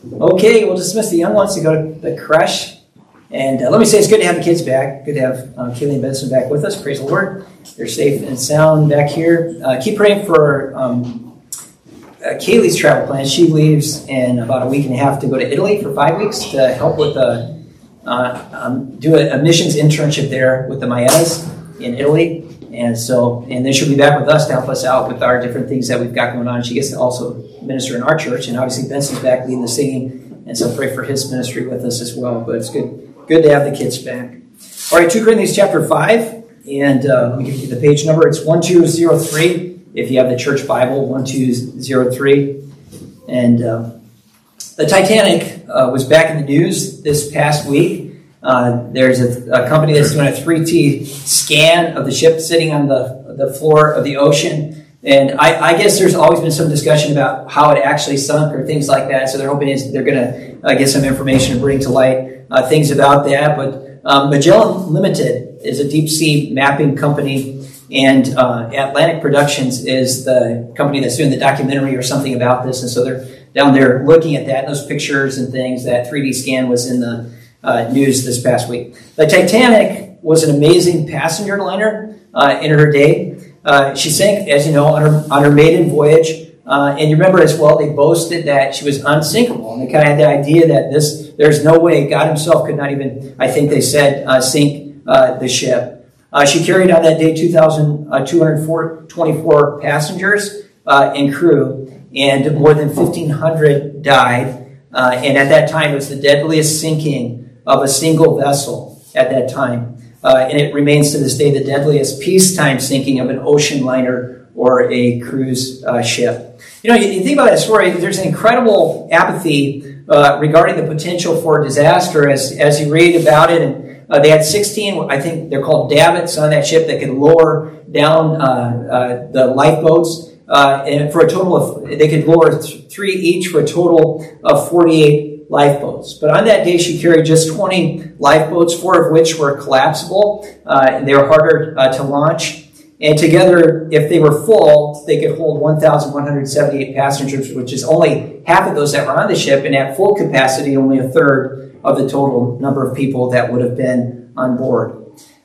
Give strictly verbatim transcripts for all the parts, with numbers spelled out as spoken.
Okay, we'll dismiss the young ones to go to the creche. And uh, let me say it's good to have the kids back. Good to have um, Kaylee and Benson back with us. Praise the Lord. They're safe and sound back here. Uh, keep praying for um, uh, Kaylee's travel plans. She leaves in about a week and a half to go to Italy for five weeks to help with the, uh, um, do a, a missions internship there with the Mayetas in Italy. And so, and then she'll be back with us to help us out with our different things that we've got going on. She gets to also minister in our church, and obviously Benson's back leading the singing, and so pray for his ministry with us as well. But it's good, good to have the kids back. All right, Second Corinthians chapter five, and uh, let me give you the page number. It's one two zero three. If you have the church Bible, one two zero three. And uh, the Titanic uh, was back in the news this past week. Uh, there's a, a company that's doing a three D scan of the ship sitting on the, the floor of the ocean. And I, I guess there's always been some discussion about how it actually sunk or things like that. So they're hoping is they're going to uh, get some information and bring to light uh, things about that. But um, Magellan Limited is a deep sea mapping company. And uh, Atlantic Productions is the company that's doing the documentary or something about this. And so they're down there looking at that, and those pictures and things. That three D scan was in the Uh, news this past week. The Titanic was an amazing passenger liner uh, in her day. Uh, she sank, as you know, on her, on her maiden voyage. Uh, and you remember as well, they boasted that she was unsinkable. And they kind of had the idea that this, there's no way God himself could not even, I think they said, uh, sink uh, the ship. Uh, she carried on that day two thousand two hundred twenty-four passengers uh, and crew, and more than fifteen hundred died. Uh, and at that time, it was the deadliest sinking of a single vessel at that time. Uh, and it remains to this day the deadliest peacetime sinking of an ocean liner or a cruise uh, ship. You know, you, you think about that story, there's an incredible apathy uh, regarding the potential for disaster as, as you read about it. And uh, they had sixteen, I think they're called davits on that ship that could lower down uh, uh, the lifeboats. Uh, and for a total of, they could lower th- three each for a total of forty-eight lifeboats. But on that day, she carried just twenty lifeboats, four of which were collapsible, uh, and they were harder uh, to launch. And together, if they were full, they could hold one thousand one hundred seventy-eight passengers, which is only half of those that were on the ship, and at full capacity, only a third of the total number of people that would have been on board.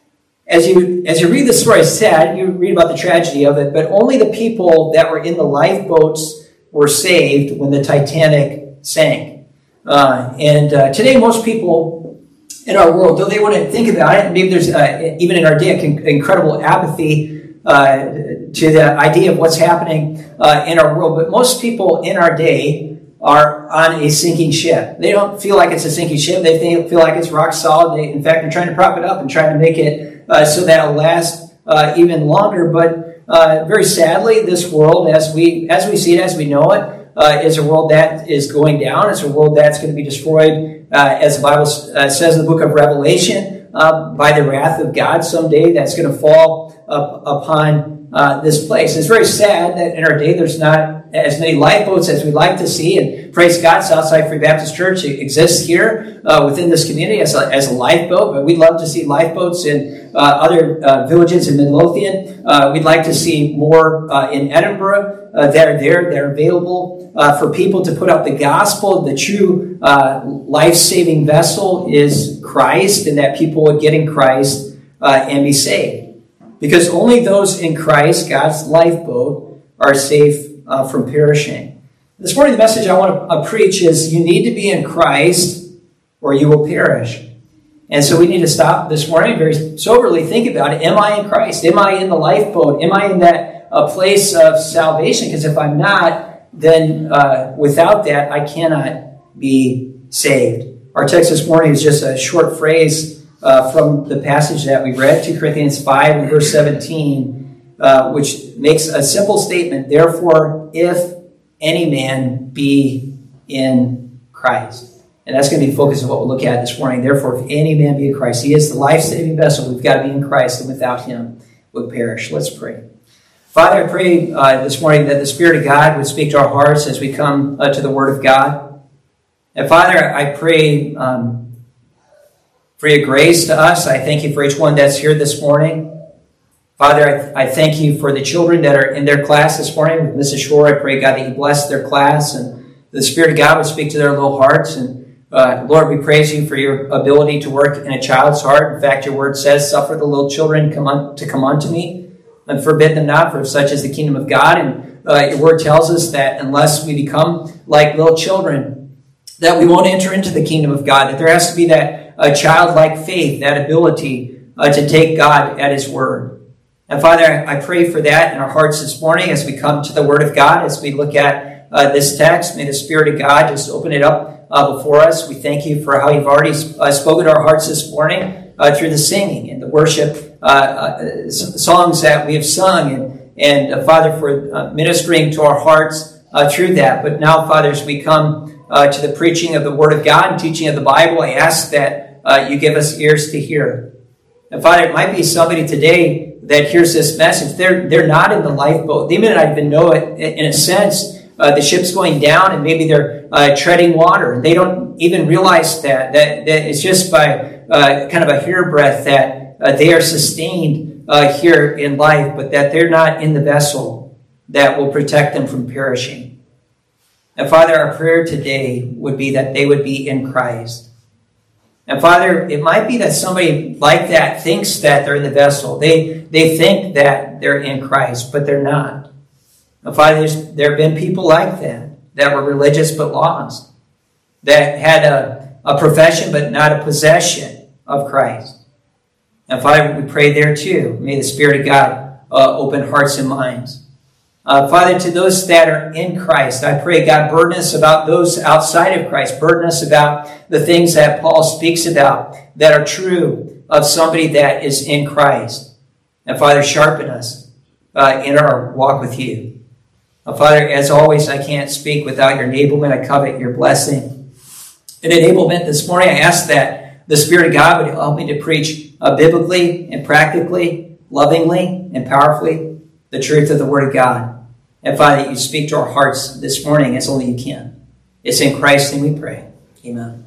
As you as you read the story, it's sad, you read about the tragedy of it, but only the people that were in the lifeboats were saved when the Titanic sank. Uh, and uh, today, most people in our world, though they wouldn't think about it, maybe there's, uh, even in our day, an incredible apathy uh, to the idea of what's happening uh, in our world. But most people in our day are on a sinking ship. They don't feel like it's a sinking ship. They think, feel like it's rock solid. They, in fact, they're trying to prop it up and trying to make it uh, so that it'll last uh, even longer. But uh, very sadly, this world, as we as we see it, as we know it, Uh, is a world that is going down. It's a world that's going to be destroyed, uh, as the Bible uh, says in the book of Revelation, uh, by the wrath of God someday that's going to fall up upon uh, this place. It's very sad that in our day there's not as many lifeboats as we'd like to see. And praise God, Southside Free Baptist Church exists here uh, within this community as a, as a lifeboat. But we'd love to see lifeboats in uh, other uh, villages in Midlothian. Uh, we'd like to see more uh, in Edinburgh uh, that are there, that are available uh, for people to put out the gospel. The true uh, life-saving vessel is Christ, and that people would get in Christ uh, and be saved. Because only those in Christ, God's lifeboat, are safe Uh, from perishing. This morning, the message I want to uh, preach is you need to be in Christ or you will perish. And so we need to stop this morning, very soberly think about it. Am I in Christ? Am I in the lifeboat? Am I in that uh, place of salvation? Because if I'm not, then uh, without that, I cannot be saved. Our text this morning is just a short phrase uh, from the passage that we read, Second Corinthians five and verse seventeen. Uh, which makes a simple statement, therefore, if any man be in Christ. And that's going to be the focus of what we'll look at this morning. Therefore, if any man be in Christ, he is the life-saving vessel. We've got to be in Christ, and without him, we'll perish. Let's pray. Father, I pray uh, this morning that the Spirit of God would speak to our hearts as we come uh, to the Word of God. And Father, I pray um, for your grace to us. I thank you for each one that's here this morning. Father, I, I thank you for the children that are in their class this morning with Missus Shore. I pray, God, that you bless their class and the Spirit of God would speak to their little hearts. And uh, Lord, we praise you for your ability to work in a child's heart. In fact, your word says, suffer the little children come on, to come unto me, and forbid them not, for such is the kingdom of God. And uh, your word tells us that unless we become like little children, that we won't enter into the kingdom of God, that there has to be that uh, childlike faith, that ability uh, to take God at his word. And Father, I pray for that in our hearts this morning as we come to the word of God, as we look at uh, this text. May the Spirit of God just open it up uh, before us. We thank you for how you've already uh, spoken to our hearts this morning uh, through the singing and the worship uh, uh, songs that we have sung. And, and uh, Father, for uh, ministering to our hearts uh, through that. But now, Father, as we come Uh, to the preaching of the Word of God and teaching of the Bible, I ask that uh, you give us ears to hear. And Father, it might be somebody today that hears this message. They're they're not in the lifeboat. They may not even know it. In a sense, uh, the ship's going down, and maybe they're uh, treading water. They don't even realize that. That, that it's just by uh, kind of a hairbreadth that uh, they are sustained uh, here in life, but that they're not in the vessel that will protect them from perishing. And Father, our prayer today would be that they would be in Christ. And Father, it might be that somebody like that thinks that they're in the vessel. They they think that they're in Christ, but they're not. And Father, there have been people like that, that were religious but lost, that had a, a profession but not a possession of Christ. And Father, we pray there too. May the Spirit of God uh, open hearts and minds. Uh, Father, to those that are in Christ, I pray, God, burden us about those outside of Christ. Burden us about the things that Paul speaks about that are true of somebody that is in Christ. And Father, sharpen us uh, in our walk with you. Uh, Father, as always, I can't speak without your enablement. I covet your blessing. In enablement this morning, I ask that the Spirit of God would help me to preach uh, biblically and practically, lovingly and powerfully, the truth of the Word of God. And Father, you speak to our hearts this morning as only you can. It's in Christ's name we pray. Amen.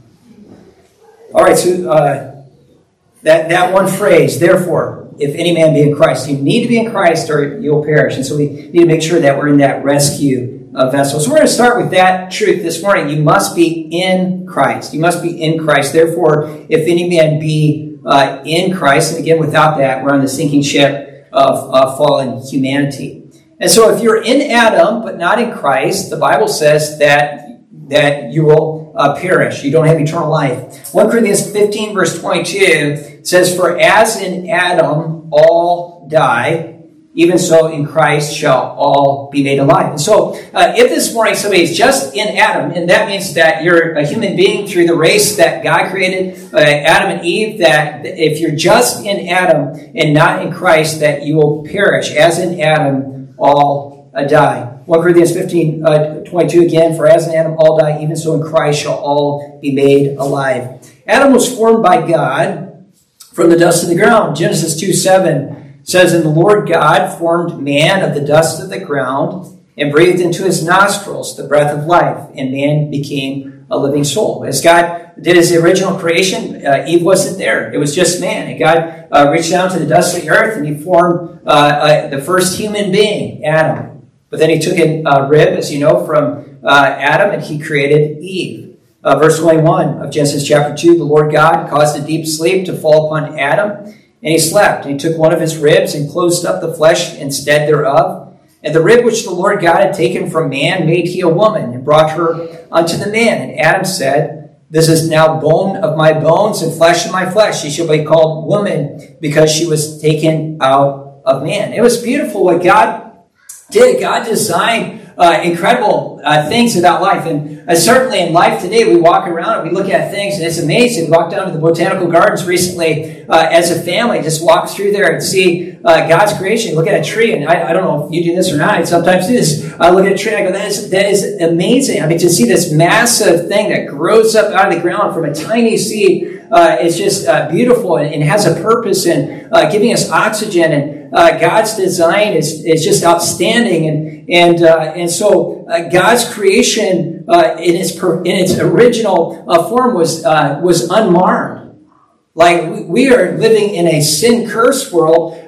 All right, so uh, that, that one phrase, therefore, if any man be in Christ, you need to be in Christ or you'll perish. And so we need to make sure that we're in that rescue uh, vessel. So we're going to start with that truth this morning. You must be in Christ. You must be in Christ. Therefore, if any man be uh, in Christ, and again, without that, we're on the sinking ship of uh, fallen humanity. And so if you're in Adam but not in Christ, the Bible says that that you will uh, perish. You don't have eternal life. First Corinthians fifteen verse twenty-two says, for as in Adam all die, even so in Christ shall all be made alive. And so uh, if this morning somebody is just in Adam, and that means that you're a human being through the race that God created, uh, Adam and Eve, that if you're just in Adam and not in Christ, that you will perish. As in Adam, all uh, die. First Corinthians fifteen twenty-two again, for as in Adam all die, even so in Christ shall all be made alive. Adam was formed by God from the dust of the ground. Genesis two seven says, and the Lord God formed man of the dust of the ground and breathed into his nostrils the breath of life, and man became a living soul. As God did his original creation, uh, Eve wasn't there. It was just man. And God uh, reached down to the dust of the earth and he formed uh, uh, the first human being, Adam. But then he took a uh, rib, as you know, from uh, Adam, and he created Eve. Uh, verse twenty-one of Genesis chapter two, the Lord God caused a deep sleep to fall upon Adam, and he slept, and he took one of his ribs and closed up the flesh instead thereof. And the rib which the Lord God had taken from man made he a woman, and brought her unto the man. And Adam said, this is now bone of my bones and flesh of my flesh. She shall be called woman, because she was taken out of man. It was beautiful what God did. God designed uh, incredible uh, things about life. And uh, certainly in life today, we walk around and we look at things, and it's amazing. We walked down to the botanical gardens recently uh, as a family, just walk through there and see uh, God's creation. Look at a tree, and I, I don't know if you do this or not. I sometimes do this. I look at a tree and I go, that is, that is amazing. I mean, to see this massive thing that grows up out of the ground from a tiny seed, uh, it's just uh, beautiful and, and has a purpose in uh, giving us oxygen. And uh, God's design is, is just outstanding. And and uh, and so uh, God's creation uh, in its per, in its original uh, form was uh, was unmarred. Like we are living in a sin-cursed world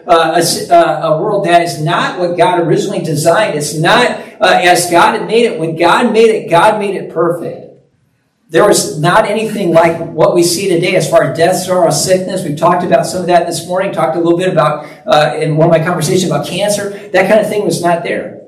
uh, a, a world that is not what God originally designed. It's not uh, as God had made it. When God made it, God made it perfect. There was not anything like what we see today as far as death, sorrow, sickness. We've talked about some of that this morning, talked a little bit about, uh, in one of my conversations about cancer. That kind of thing was not there.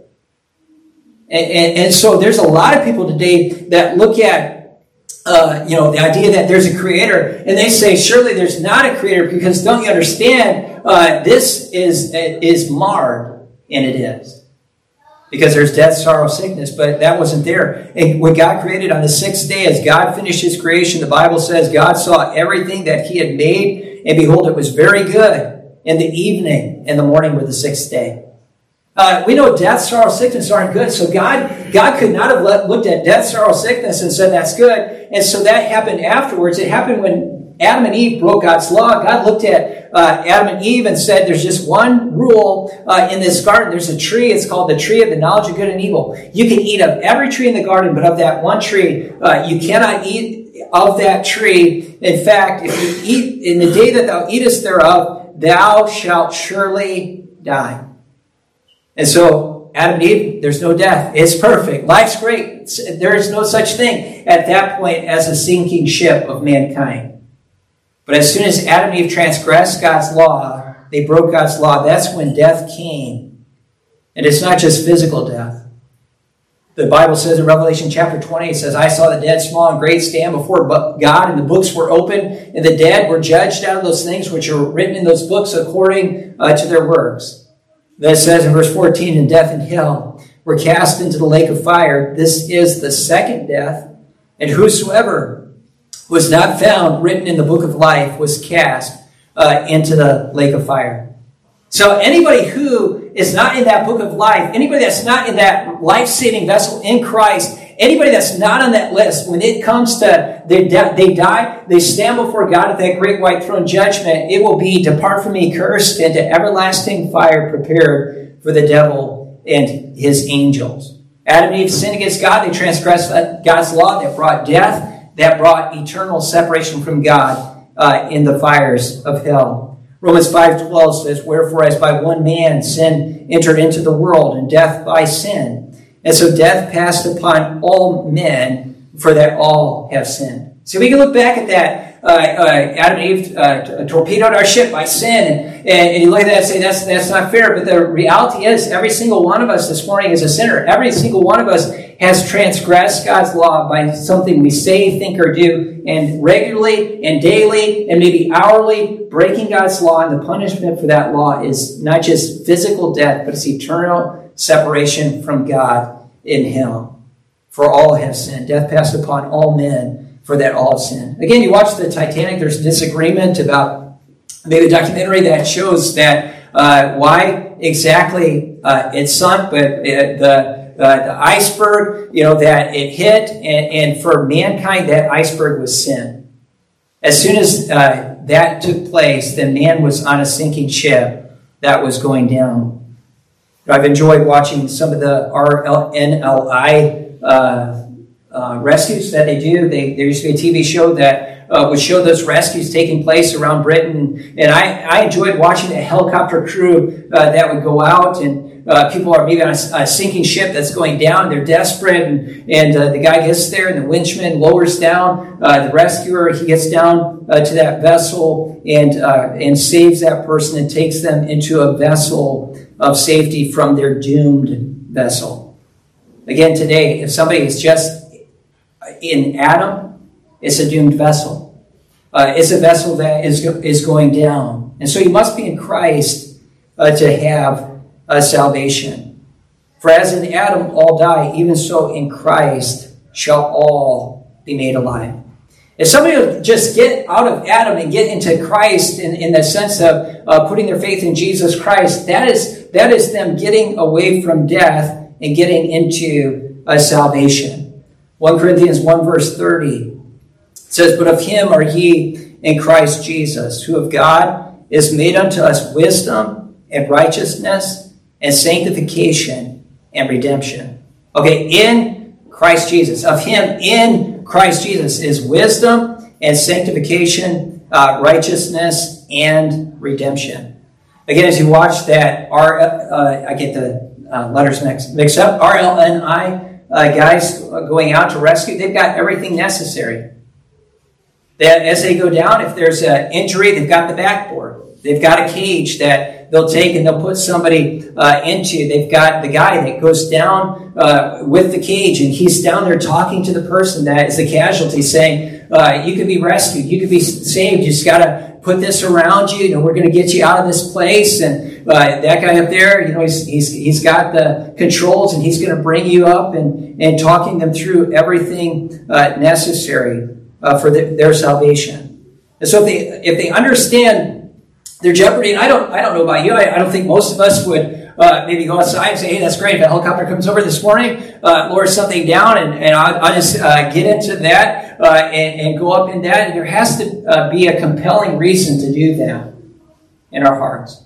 And, and, and so there's a lot of people today that look at, uh, you know, the idea that there's a creator, and they say, surely there's not a creator, because don't you understand, uh, this is, is marred, and it is. Because there's death, sorrow, sickness, but that wasn't there. And when God created on the sixth day, as God finished his creation, the Bible says God saw everything that he had made, and behold, it was very good. In the evening and the morning were the sixth day. Uh, we know death, sorrow, sickness aren't good, so God, God could not have let, looked at death, sorrow, sickness and said that's good. And so that happened afterwards. It happened when Adam and Eve broke God's law. God looked at uh, Adam and Eve and said, there's just one rule uh, in this garden. There's a tree. It's called the tree of the knowledge of good and evil. You can eat of every tree in the garden, but of that one tree, uh, you cannot eat of that tree. In fact, if you eat in the day that thou eatest thereof, thou shalt surely die. And so, Adam and Eve, there's no death. It's perfect. Life's great. There is no such thing at that point as a sinking ship of mankind. But as soon as Adam and Eve transgressed God's law, they broke God's law, that's when death came. And it's not just physical death. The Bible says in Revelation chapter twenty, it says, I saw the dead, small and great, stand before God, and the books were open, and the dead were judged out of those things which are written in those books according uh, to their works. Then it says in verse fourteen, and death and hell were cast into the lake of fire. This is the second death, and whosoever was not found written in the book of life was cast uh, into the lake of fire. So anybody who is not in that book of life, anybody that's not in that life-saving vessel in Christ, anybody that's not on that list, when it comes to they, they die, they stand before God at that great white throne judgment, it will be, depart from me, cursed, into everlasting fire prepared for the devil and his angels. Adam and Eve sinned against God. They transgressed God's law that brought death, that brought eternal separation from God uh, in the fires of hell. Romans five twelve says, wherefore as by one man sin entered into the world, and death by sin. And so death passed upon all men, for that all have sinned. So we can look back at that. Uh, uh, Adam and Eve uh, torpedoed our ship by sin. And, and, and you look at that and say, that's, that's not fair. But the reality is, every single one of us this morning is a sinner. Every single one of us has transgressed God's law by something we say, think, or do. And regularly and daily and maybe hourly breaking God's law. And the punishment for that law is not just physical death, but it's eternal separation from God in hell. For all have sinned. Death passed upon all men, for that all have sinned. Again, you watch the Titanic, there's disagreement about maybe a documentary that shows that uh, why exactly uh, it sunk, but it, the, uh, the iceberg, you know, that it hit, and, and for mankind, that iceberg was sin. As soon as uh, that took place, then man was on a sinking ship that was going down. I've enjoyed watching some of the R N L I uh, uh, rescues that they do. They, there used to be a T V show that uh, would show those rescues taking place around Britain. And I, I enjoyed watching the helicopter crew uh, that would go out, and uh, people are maybe on a, a sinking ship that's going down. They're desperate, and, and uh, the guy gets there, and the winchman lowers down. Uh, the rescuer, he gets down uh, to that vessel and uh, and saves that person and takes them into a vessel of safety from their doomed vessel. Again, today, if somebody is just in Adam, it's a doomed vessel. Uh, it's a vessel that is is going down. And so you must be in Christ uh, to have uh, salvation. For as in Adam all die, even so in Christ shall all be made alive. If somebody will just get out of Adam and get into Christ in, in the sense of uh, putting their faith in Jesus Christ, that is, that is them getting away from death and getting into uh, salvation. First Corinthians one verse thirty says, but of him are ye in Christ Jesus, who of God is made unto us wisdom and righteousness and sanctification and redemption. Okay, in Christ Jesus. Of him in Christ Jesus is wisdom and sanctification, uh, righteousness, and redemption. Again, as you watch that, R, uh, I get the uh, letters mixed, mixed up, R L N I uh, guys going out to rescue, they've got everything necessary. That as they go down, if there's an injury, they've got the backboard. They've got a cage that they'll take and they'll put somebody uh, into. They've got the guy that goes down uh, with the cage, and he's down there talking to the person that is the casualty, saying, uh, you could be rescued, you could be saved, you just got to put this around you, and we're going to get you out of this place. And uh, that guy up there, you know, he's, he's he's got the controls, and he's going to bring you up and, and talking them through everything uh, necessary uh, for the, their salvation. And so if they if they understand their jeopardy, and I don't I don't know about you, I, I don't think most of us would uh, maybe go outside and say, hey, that's great, if a helicopter comes over this morning, uh, lower something down, and, and I'll, I'll just uh, get into that uh, and, and go up in that. And there has to uh, be a compelling reason to do that in our hearts.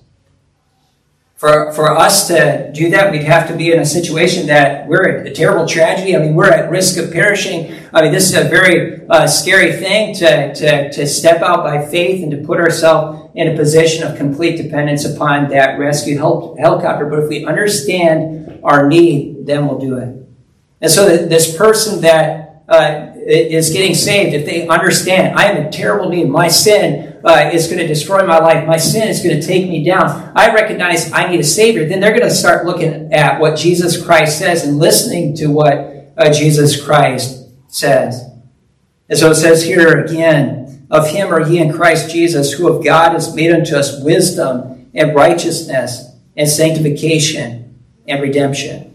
For, for us to do that, we'd have to be in a situation that we're at a terrible tragedy. I mean, we're at risk of perishing. I mean, this is a very uh, scary thing to, to, to step out by faith and to put ourselves in a position of complete dependence upon that rescue hel- helicopter. But if we understand our need, then we'll do it. And so this person that uh, is getting saved, if they understand, I am in terrible need, my sin uh, is going to destroy my life, my sin is going to take me down, I recognize I need a Savior, then they're going to start looking at what Jesus Christ says and listening to what uh, Jesus Christ says. And so it says here again, of him are ye in Christ Jesus, who of God has made unto us wisdom and righteousness and sanctification and redemption.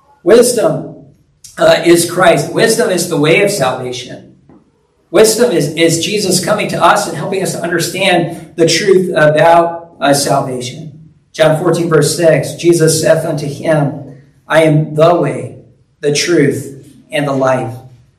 Wisdom uh, is Christ. Wisdom is the way of salvation. Wisdom is, is Jesus coming to us and helping us to understand the truth about uh, salvation. John fourteen, verse six, Jesus saith unto him, I am the way, the truth, and the life.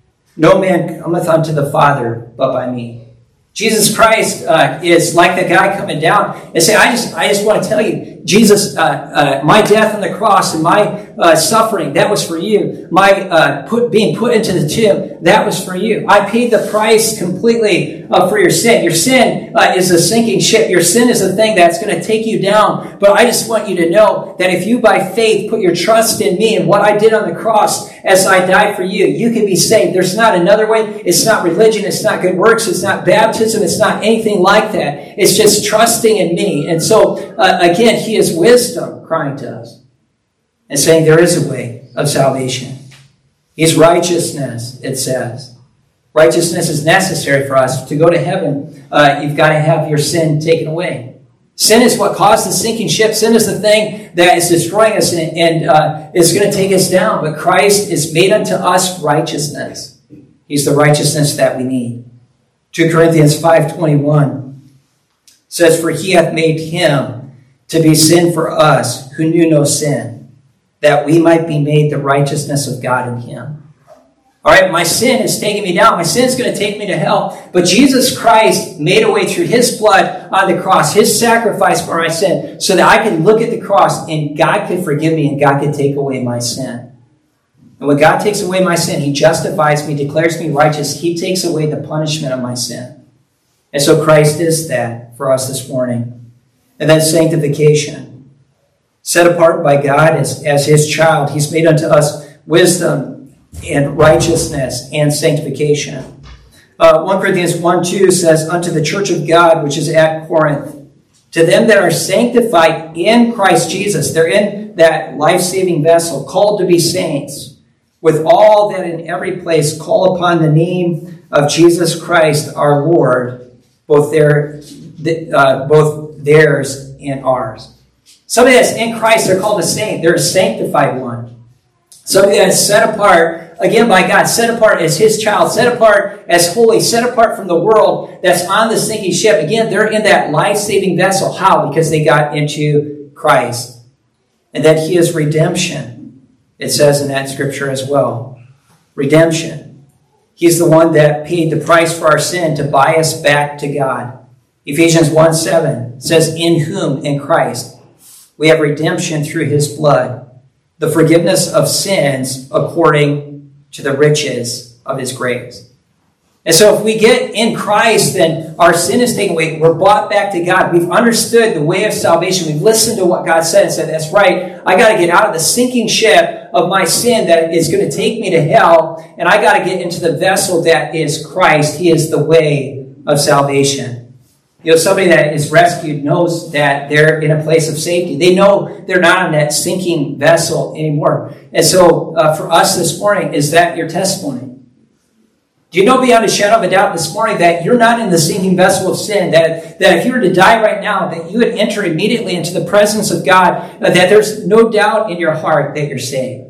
No man cometh unto the Father but by me. Jesus Christ uh, is like the guy coming down and say, I just I just want to tell you, Jesus, uh, uh, my death on the cross and my uh, suffering, that was for you. My uh, put, being put into the tomb, that was for you. I paid the price completely uh, for your sin. Your sin uh, is a sinking ship. Your sin is the thing that's going to take you down. But I just want you to know that if you by faith put your trust in me and what I did on the cross as I died for you, you can be saved. There's not another way. It's not religion. It's not good works. It's not baptism. It's not anything like that. It's just trusting in me. And so, uh, again, he is wisdom crying to us and saying there is a way of salvation. He's righteousness, it says. Righteousness is necessary for us. To go to heaven, uh, you've got to have your sin taken away. Sin is what caused the sinking ship. Sin is the thing that is destroying us and, and uh, is going to take us down. But Christ is made unto us righteousness. He's the righteousness that we need. Second Corinthians five twenty-one says, for he hath made him to be sin for us who knew no sin, that we might be made the righteousness of God in him. All right, my sin is taking me down. My sin is going to take me to hell. But Jesus Christ made a way through his blood on the cross, his sacrifice for my sin, so that I can look at the cross and God can forgive me and God can take away my sin. And when God takes away my sin, he justifies me, declares me righteous. He takes away the punishment of my sin. And so Christ is that for us this morning. And then sanctification. Set apart by God as, as his child, he's made unto us wisdom and righteousness and sanctification. Uh, First Corinthians one two says, unto the church of God which is at Corinth, to them that are sanctified in Christ Jesus, they're in that life-saving vessel, called to be saints, with all that in every place call upon the name of Jesus Christ our Lord, both their, uh, both theirs and ours. Somebody that's in Christ, they're called a saint. They're a sanctified one. Somebody that's set apart, again, by God, set apart as his child, set apart as holy, set apart from the world that's on the sinking ship. Again, they're in that life-saving vessel. How? Because they got into Christ. And that he is redemption. It says in that scripture as well. Redemption. He's the one that paid the price for our sin to buy us back to God. Ephesians one seven says, in whom, in Christ, we have redemption through his blood, the forgiveness of sins according to the riches of his grace. And so if we get in Christ, then our sin is taken away. We're brought back to God. We've understood the way of salvation. We've listened to what God said and said, that's right. I got to get out of the sinking ship of my sin that is going to take me to hell. And I got to get into the vessel that is Christ. He is the way of salvation. You know, somebody that is rescued knows that they're in a place of safety. They know they're not in that sinking vessel anymore. And so uh, for us this morning, is that your testimony? Do you know beyond a shadow of a doubt this morning that you're not in the sinking vessel of sin, that, that if you were to die right now, that you would enter immediately into the presence of God, that there's no doubt in your heart that you're saved?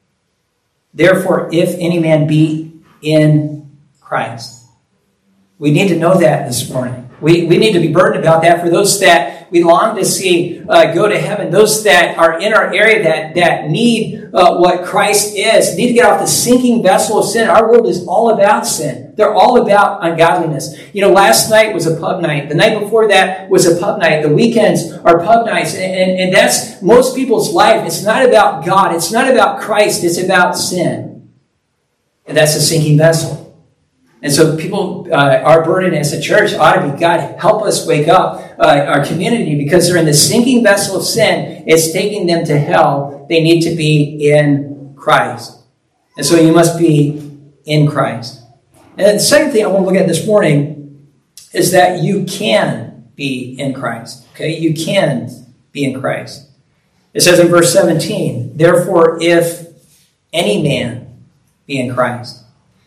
Therefore, if any man be in Christ. We need to know that this morning. We, we need to be burdened about that for those that we long to see uh, go to heaven, those that are in our area that, that need uh, what Christ is, need to get off the sinking vessel of sin. Our world is all about sin. They're all about ungodliness. You know, last night was a pub night. The night before that was a pub night. The weekends are pub nights. And, and, and that's most people's life. It's not about God. It's not about Christ. It's about sin. And that's a sinking vessel. And so people, uh, our burden as a church ought to be, God, help us wake up uh, our community, because they're in the sinking vessel of sin. It's taking them to hell. They need to be in Christ. And so you must be in Christ. And then the second thing I want to look at this morning is that you can be in Christ. Okay, you can be in Christ. It says in verse seventeen, therefore, if any man be in Christ,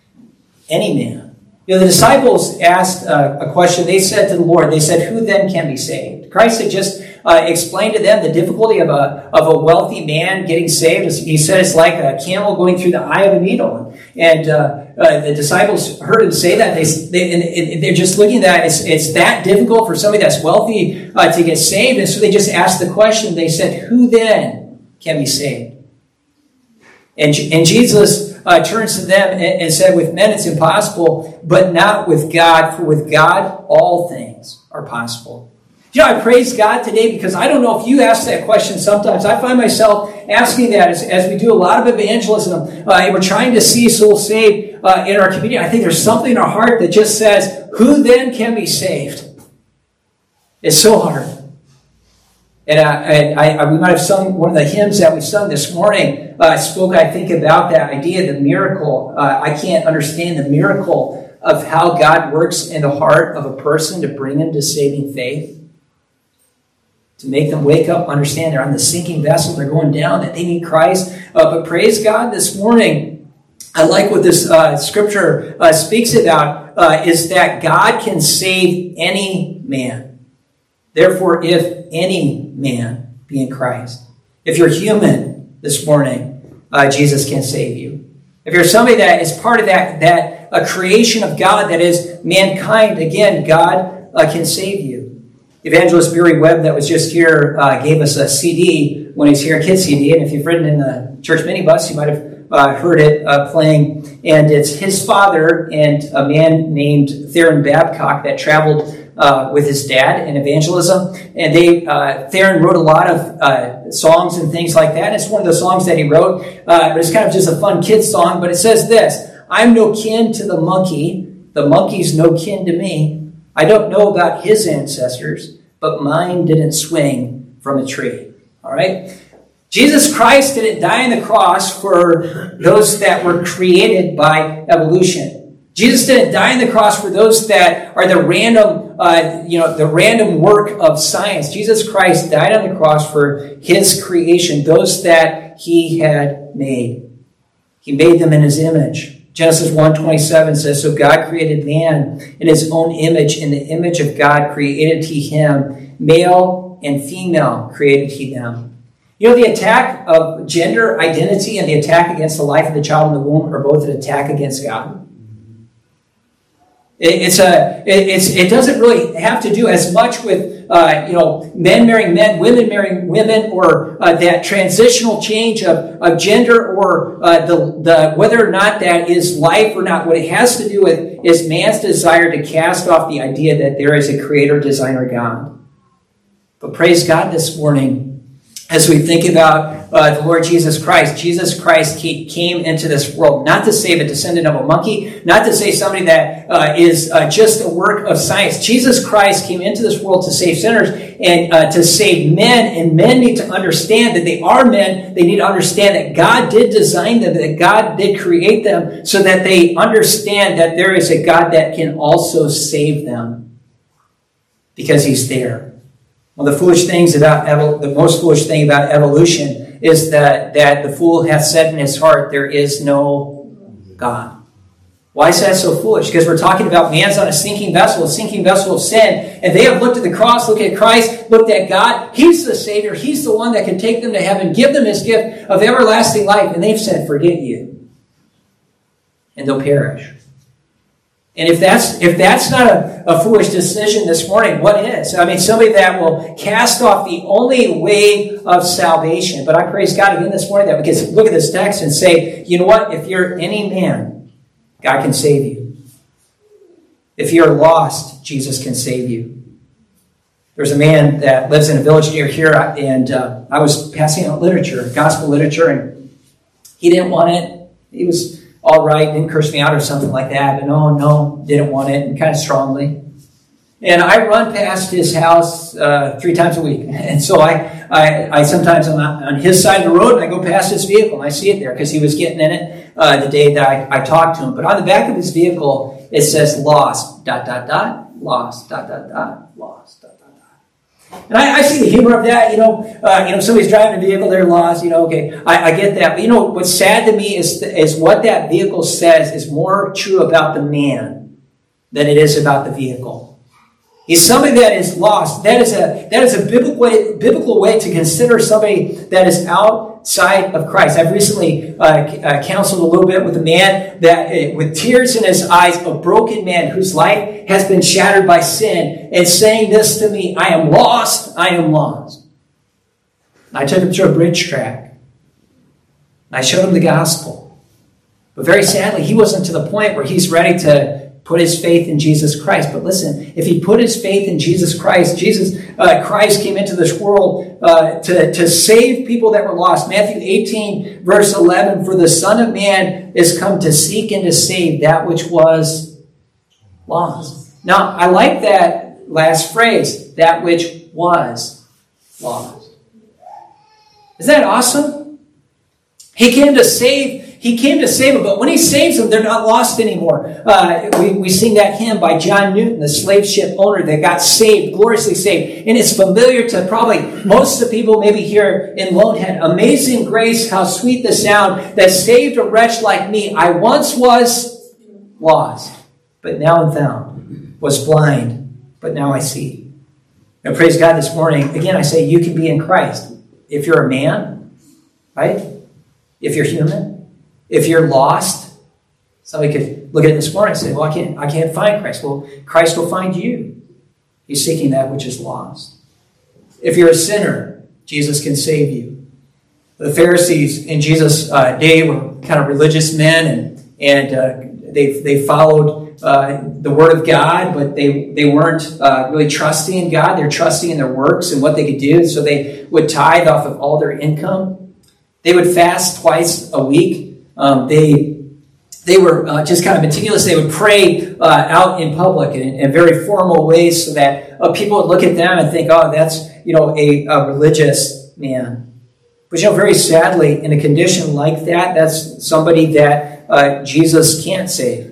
any man. You know, the disciples asked uh, a question. They said to the Lord, they said, who then can be saved? Christ had just uh, explained to them the difficulty of a of a wealthy man getting saved. He said it's like a camel going through the eye of a needle. And uh, uh, the disciples heard him say that. They, they, and, and they're just looking at that. It's, it's that difficult for somebody that's wealthy uh, to get saved. And so they just asked the question. They said, who then can be saved? And, and Jesus uh, turns to them and, and said, with men it's impossible, but not with God, for with God all things are possible. You know, I praise God today because I don't know if you ask that question sometimes. I find myself asking that as, as we do a lot of evangelism. Uh, and we're trying to see souls saved uh, in our community. I think there's something in our heart that just says, who then can be saved? It's so hard. And I, I, I, we might have sung one of the hymns that we sung this morning. Uh, spoke, I think, about that idea, the miracle. Uh, I can't understand the miracle of how God works in the heart of a person to bring them to saving faith. To make them wake up, understand they're on the sinking vessel, they're going down, that they need Christ. Uh, but praise God this morning. I like what this uh, scripture uh, speaks about, uh, is that God can save any man. Therefore, if any man be in Christ. If you're human this morning, uh, Jesus can save you. If you're somebody that is part of that, that a creation of God that is mankind, again, God uh, can save you. Evangelist Barry Webb, that was just here, uh, gave us a C D when he's here, a kid C D. And if you've ridden in the church minibus, you might have uh, heard it uh, playing. And it's his father and a man named Theron Babcock that traveled uh, with his dad in evangelism. And they, uh, Theron wrote a lot of uh, songs and things like that. It's one of the songs that he wrote. Uh, but it's kind of just a fun kid song. But it says this: I'm no kin to the monkey. The monkey's no kin to me. I don't know about his ancestors, but mine didn't swing from a tree. All right? Jesus Christ didn't die on the cross for those that were created by evolution. Jesus didn't die on the cross for those that are the random, uh, you know, the random work of science. Jesus Christ died on the cross for his creation, those that he had made. He made them in his image. Genesis one twenty-seven says, so God created man in his own image. In the image of God created he him. Male and female created he them. You know, the attack of gender identity and the attack against the life of the child in the womb are both an attack against God. It, it's a, it, it's, it doesn't really have to do as much with Uh, you know, men marrying men, women marrying women, or uh, that transitional change of, of gender, or uh, the, the whether or not that is life or not. What it has to do with is man's desire to cast off the idea that there is a creator, designer God. But praise God this morning as we think about uh, the Lord Jesus Christ. Jesus Christ came into this world not to save a descendant of a monkey, not to save somebody that uh, is uh, just a work of science. Jesus Christ came into this world to save sinners and uh, to save men, and men need to understand that they are men. They need to understand that God did design them, that God did create them, so that they understand that there is a God that can also save them because he's there. One of the foolish things about evol- the most foolish thing about evolution is that, that the fool hath said in his heart, there is no God. Why is that so foolish? Because we're talking about man's on a sinking vessel, a sinking vessel of sin, and they have looked at the cross, looked at Christ, looked at God. He's the Savior. He's the one that can take them to heaven, give them his gift of everlasting life, and they've said, forget you. And they'll perish. And if that's if that's not a, a foolish decision this morning, what is? I mean, somebody that will cast off the only way of salvation. But I praise God again this morning that we can look at this text and say, you know what? If you're any man, God can save you. If you're lost, Jesus can save you. There's a man that lives in a village near here, and uh, I was passing out literature, gospel literature, and he didn't want it. He was all right, didn't curse me out or something like that, but no, no, didn't want it, and kind of strongly. And I run past his house uh, three times a week. And so I, I, I sometimes I'm on his side of the road, and I go past his vehicle, and I see it there because he was getting in it uh, the day that I, I talked to him. But on the back of his vehicle, it says lost, dot, dot, dot, lost, dot, dot, dot, lost, dot, dot, dot. And I, I see the humor of that. You know, uh, you know, somebody's driving a vehicle, they're lost. You know, okay, I, I get that. But you know, what's sad to me is is what that vehicle says is more true about the man than it is about the vehicle. He's somebody that is lost. That is a that is a biblical way, biblical way to consider somebody that is outside of Christ. I've recently uh, uh, counseled a little bit with a man that, uh, with tears in his eyes, a broken man whose life has been shattered by sin, and saying this to me: "I am lost. I am lost." I took him to a bridge track. I showed him the gospel, but very sadly, he wasn't to the point where he's ready to put his faith in Jesus Christ. But listen, if he put his faith in Jesus Christ, Jesus uh, Christ came into this world uh, to, to save people that were lost. Matthew eighteen, verse eleven, for the Son of Man is come to seek and to save that which was lost. Now, I like that last phrase, that which was lost. Isn't that awesome? He came to save He came to save them, but when he saves them, they're not lost anymore. Uh, we, we sing that hymn by John Newton, the slave ship owner that got saved, gloriously saved. And it's familiar to probably most of the people maybe here in Lone Head. Amazing grace, how sweet the sound that saved a wretch like me. I once was lost, but now I'm found. Was blind, but now I see. And praise God this morning. Again, I say you can be in Christ. If you're a man, right? If you're human. If you're lost, somebody could look at it this morning and say, well, I can't, I can't find Christ. Well, Christ will find you. He's seeking that which is lost. If you're a sinner, Jesus can save you. The Pharisees in Jesus' uh, day were kind of religious men, and, and uh, they, they followed uh, the Word of God, but they, they weren't uh, really trusting in God. They're trusting in their works and what they could do. So they would tithe off of all their income. They would fast twice a week. Um, they they were uh, just kind of meticulous. They would pray uh, out in public in, in very formal ways so that uh, people would look at them and think, oh, that's, you know, a, a religious man. But, you know, very sadly, in a condition like that, that's somebody that uh, Jesus can't save.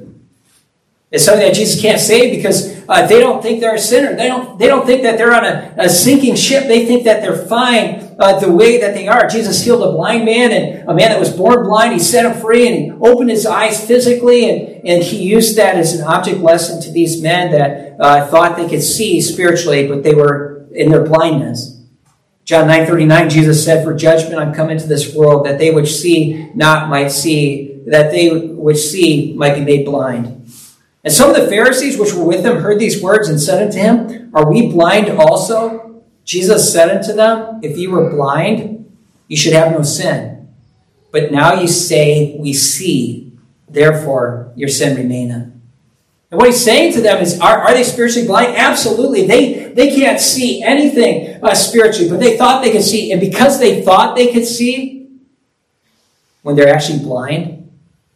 It's something that Jesus can't save because uh, they don't think they're a sinner. They don't, they don't think that they're on a, a sinking ship. They think that they're fine uh, the way that they are. Jesus healed a blind man and a man that was born blind. He set him free and he opened his eyes physically, and, and he used that as an object lesson to these men that uh, thought they could see spiritually, but they were in their blindness. John nine thirty-nine, Jesus said, for judgment I'm come into this world, that they which see not might see, that they which see might be made blind. And some of the Pharisees which were with him heard these words and said unto him, are we blind also? Jesus said unto them, if you were blind, you should have no sin. But now you say, we see, therefore your sin remaineth. And And what he's saying to them is, are, are they spiritually blind? Absolutely. They, they can't see anything uh, spiritually, but they thought they could see. And because they thought they could see, when they're actually blind,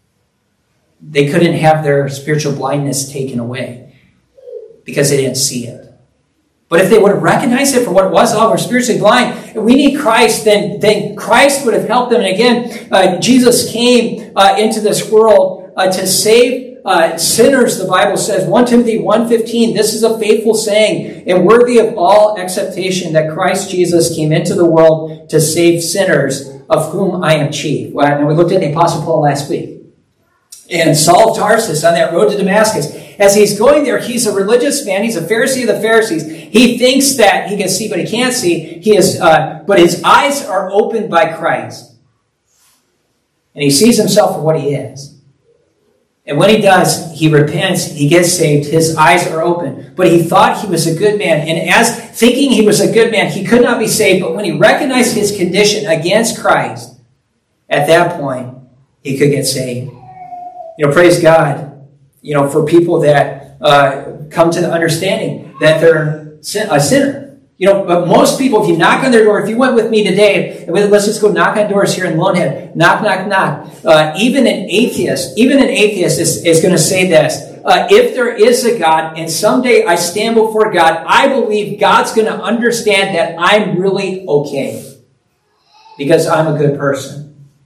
they couldn't have their spiritual blindness taken away because they didn't see it. But if they would have recognized it for what it was, oh, we're spiritually blind, and we need Christ, then, then Christ would have helped them. And again, uh, Jesus came uh, into this world uh, to save uh, sinners, the Bible says. First Timothy one fifteen, this is a faithful saying and worthy of all acceptation that Christ Jesus came into the world to save sinners, of whom I am chief. Well, and we looked at the Apostle Paul last week. And Saul of Tarsus on that road to Damascus, as he's going there, he's a religious man. He's a Pharisee of the Pharisees. He thinks that he can see, but he can't see. He is, uh, but his eyes are opened by Christ. And he sees himself for what he is. And when he does, he repents, he gets saved, his eyes are open. But he thought he was a good man. And as thinking he was a good man, he could not be saved. But when he recognized his condition against Christ, at that point, he could get saved. You know, praise God, you know, for people that uh, come to the understanding that they're a sinner. You know, but most people, if you knock on their door, if you went with me today, let's just go knock on doors here in Lonehead. Knock, knock, knock. Uh, even an atheist, even an atheist is, is going to say this. Uh, if there is a God, and someday I stand before God, I believe God's going to understand that I'm really okay. Because I'm a good person.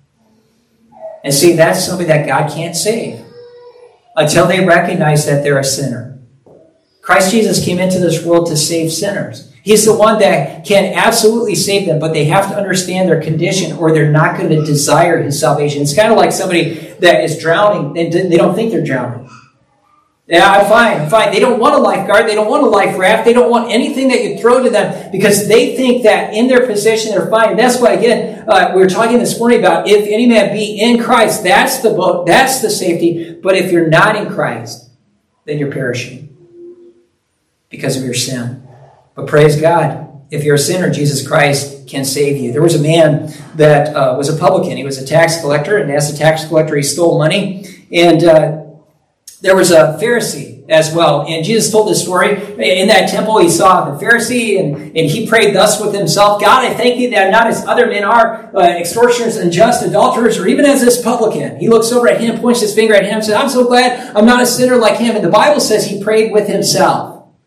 And see, that's something that God can't save until they recognize that they're a sinner. Christ Jesus came into this world to save sinners. He's the one that can absolutely save them, but they have to understand their condition or they're not going to desire his salvation. It's kind of like somebody that is drowning and they don't think they're drowning. Yeah, I'm fine, I'm fine. They don't want a lifeguard. They don't want a life raft. They don't want anything that you throw to them because they think that in their position they're fine. And that's why, again, uh, we were talking this morning about if any man be in Christ, that's the boat, that's the safety. But if you're not in Christ, then you're perishing because of your sin. But praise God, if you're a sinner, Jesus Christ can save you. There was a man that uh, was a publican. He was a tax collector, and as a tax collector, he stole money. And uh, there was a Pharisee as well. And Jesus told this story. In that temple, he saw the Pharisee, and, and he prayed thus with himself, God, I thank thee that not as other men are, uh, extortioners, unjust, adulterers, or even as this publican. He looks over at him, points his finger at him, and says, I'm so glad I'm not a sinner like him. And the Bible says he prayed with himself.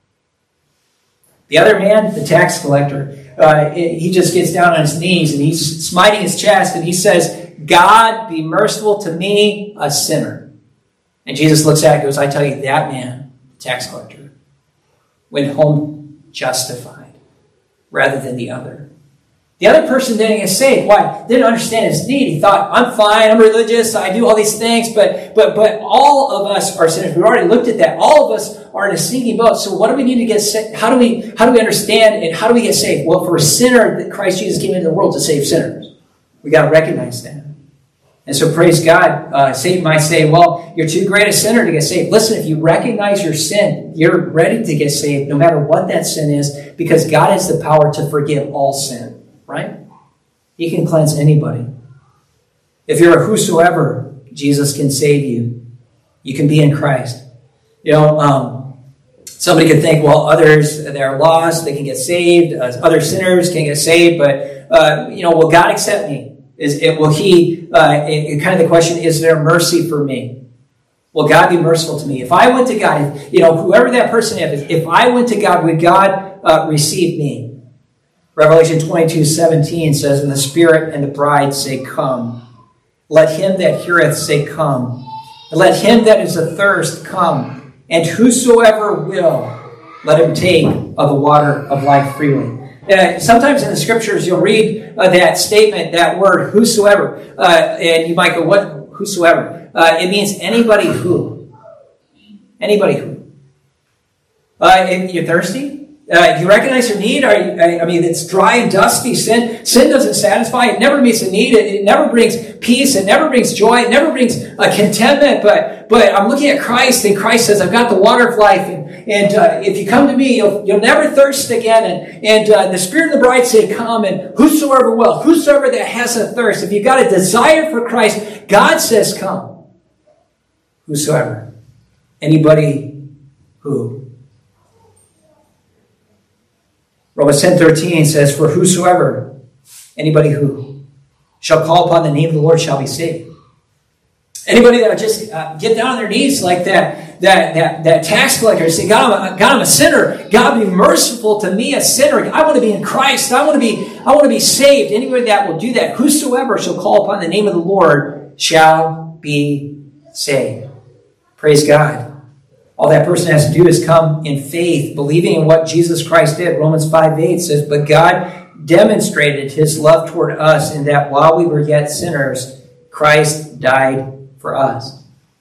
The other man, the tax collector, uh, he just gets down on his knees, and he's smiting his chest, and he says, God, be merciful to me, a sinner. And Jesus looks at it and goes, I tell you, that man, the tax collector, went home justified rather than the other. The other person didn't get saved. Why? Didn't understand his need. He thought, I'm fine, I'm religious, I do all these things, but but but all of us are sinners. We've already looked at that. All of us are in a sinking boat. So what do we need to get saved? How do we how do we understand and how do we get saved? Well, for a sinner, that Christ Jesus came into the world to save sinners. We got to recognize that. And so praise God, uh, Satan might say, well, you're too great a sinner to get saved. Listen, if you recognize your sin, you're ready to get saved no matter what that sin is because God has the power to forgive all sin, right? He can cleanse anybody. If you're a whosoever, Jesus can save you. You can be in Christ. You know, um, somebody could think, well, others, they're lost, they can get saved. Uh, other sinners can get saved, but, uh, you know, will God accept me? Is it, will he, uh, it, kind of the question, is there mercy for me? Will God be merciful to me? If I went to God, if, you know, whoever that person is, if, if I went to God, would God uh, receive me? Revelation twenty-two seventeen says, and the Spirit and the bride say, come. Let him that heareth say, come. And let him that is athirst come. And whosoever will, let him take of the water of life freely. Uh, sometimes in the scriptures, you'll read uh, that statement, that word, whosoever, uh, and you might go, what, whosoever? Uh, it means anybody who. Anybody who. Uh, if you're thirsty? Uh, do you recognize your need? Are you, I mean, it's dry and dusty. Sin sin doesn't satisfy. It never meets a need. It, it never brings peace. It never brings joy. It never brings uh, contentment. But but I'm looking at Christ, and Christ says, I've got the water of life. And, and uh, if you come to me, you'll, you'll never thirst again. And, and uh, the Spirit and the bride say, come. And whosoever will, whosoever that has a thirst, if you've got a desire for Christ, God says, come. Whosoever. Anybody who? Romans ten thirteen says, for whosoever, anybody who, shall call upon the name of the Lord shall be saved. Anybody that would just uh, get down on their knees like that, that, that, that tax collector and say, God I'm, a, God, I'm a sinner. God, be merciful to me, a sinner. I want to be in Christ. I want to be, I want to be saved. Anybody that will do that, whosoever shall call upon the name of the Lord shall be saved. Praise God. All that person has to do is come in faith, believing in what Jesus Christ did. Romans five eight says, but God demonstrated his love toward us in that while we were yet sinners, Christ died for us.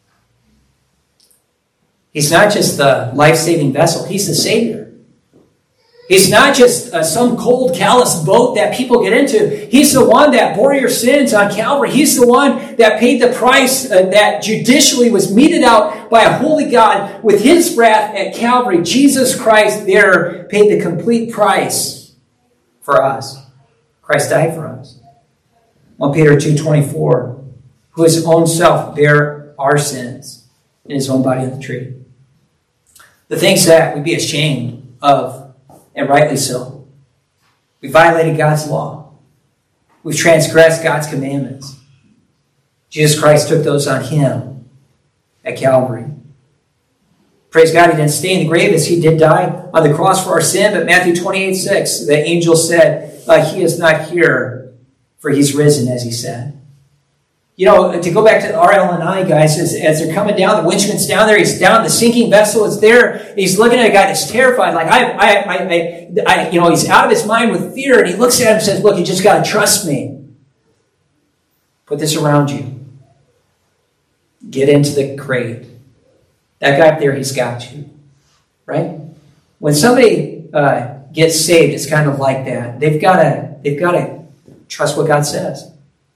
He's not just the life-saving vessel. He's the Savior. He's not just uh, some cold, callous boat that people get into. He's the one that bore your sins on Calvary. He's the one that paid the price uh, that judicially was meted out by a holy God with his wrath at Calvary. Jesus Christ there paid the complete price for us. Christ died for us. First Peter two twenty-four, who his own self bare our sins in his own body on the tree. The things that we'd be ashamed of, and rightly so. We violated God's law. We've transgressed God's commandments. Jesus Christ took those on him at Calvary. Praise God, he didn't stay in the grave as he did die on the cross for our sin, but Matthew twenty-eight six, the angel said, uh, he is not here, for he's risen, as he said. You know, to go back to the R L N I, guys, as, as they're coming down, the winchman's down there, he's down, the sinking vessel is there, he's looking at a guy that's terrified, like, I, I, I, I, I you know, he's out of his mind with fear, and he looks at him and says, look, you just got to trust me. Put this around you. Get into the crate. That guy up there, he's got you. Right? When somebody uh, gets saved, it's kind of like that. They've got to, they've got to trust what God says.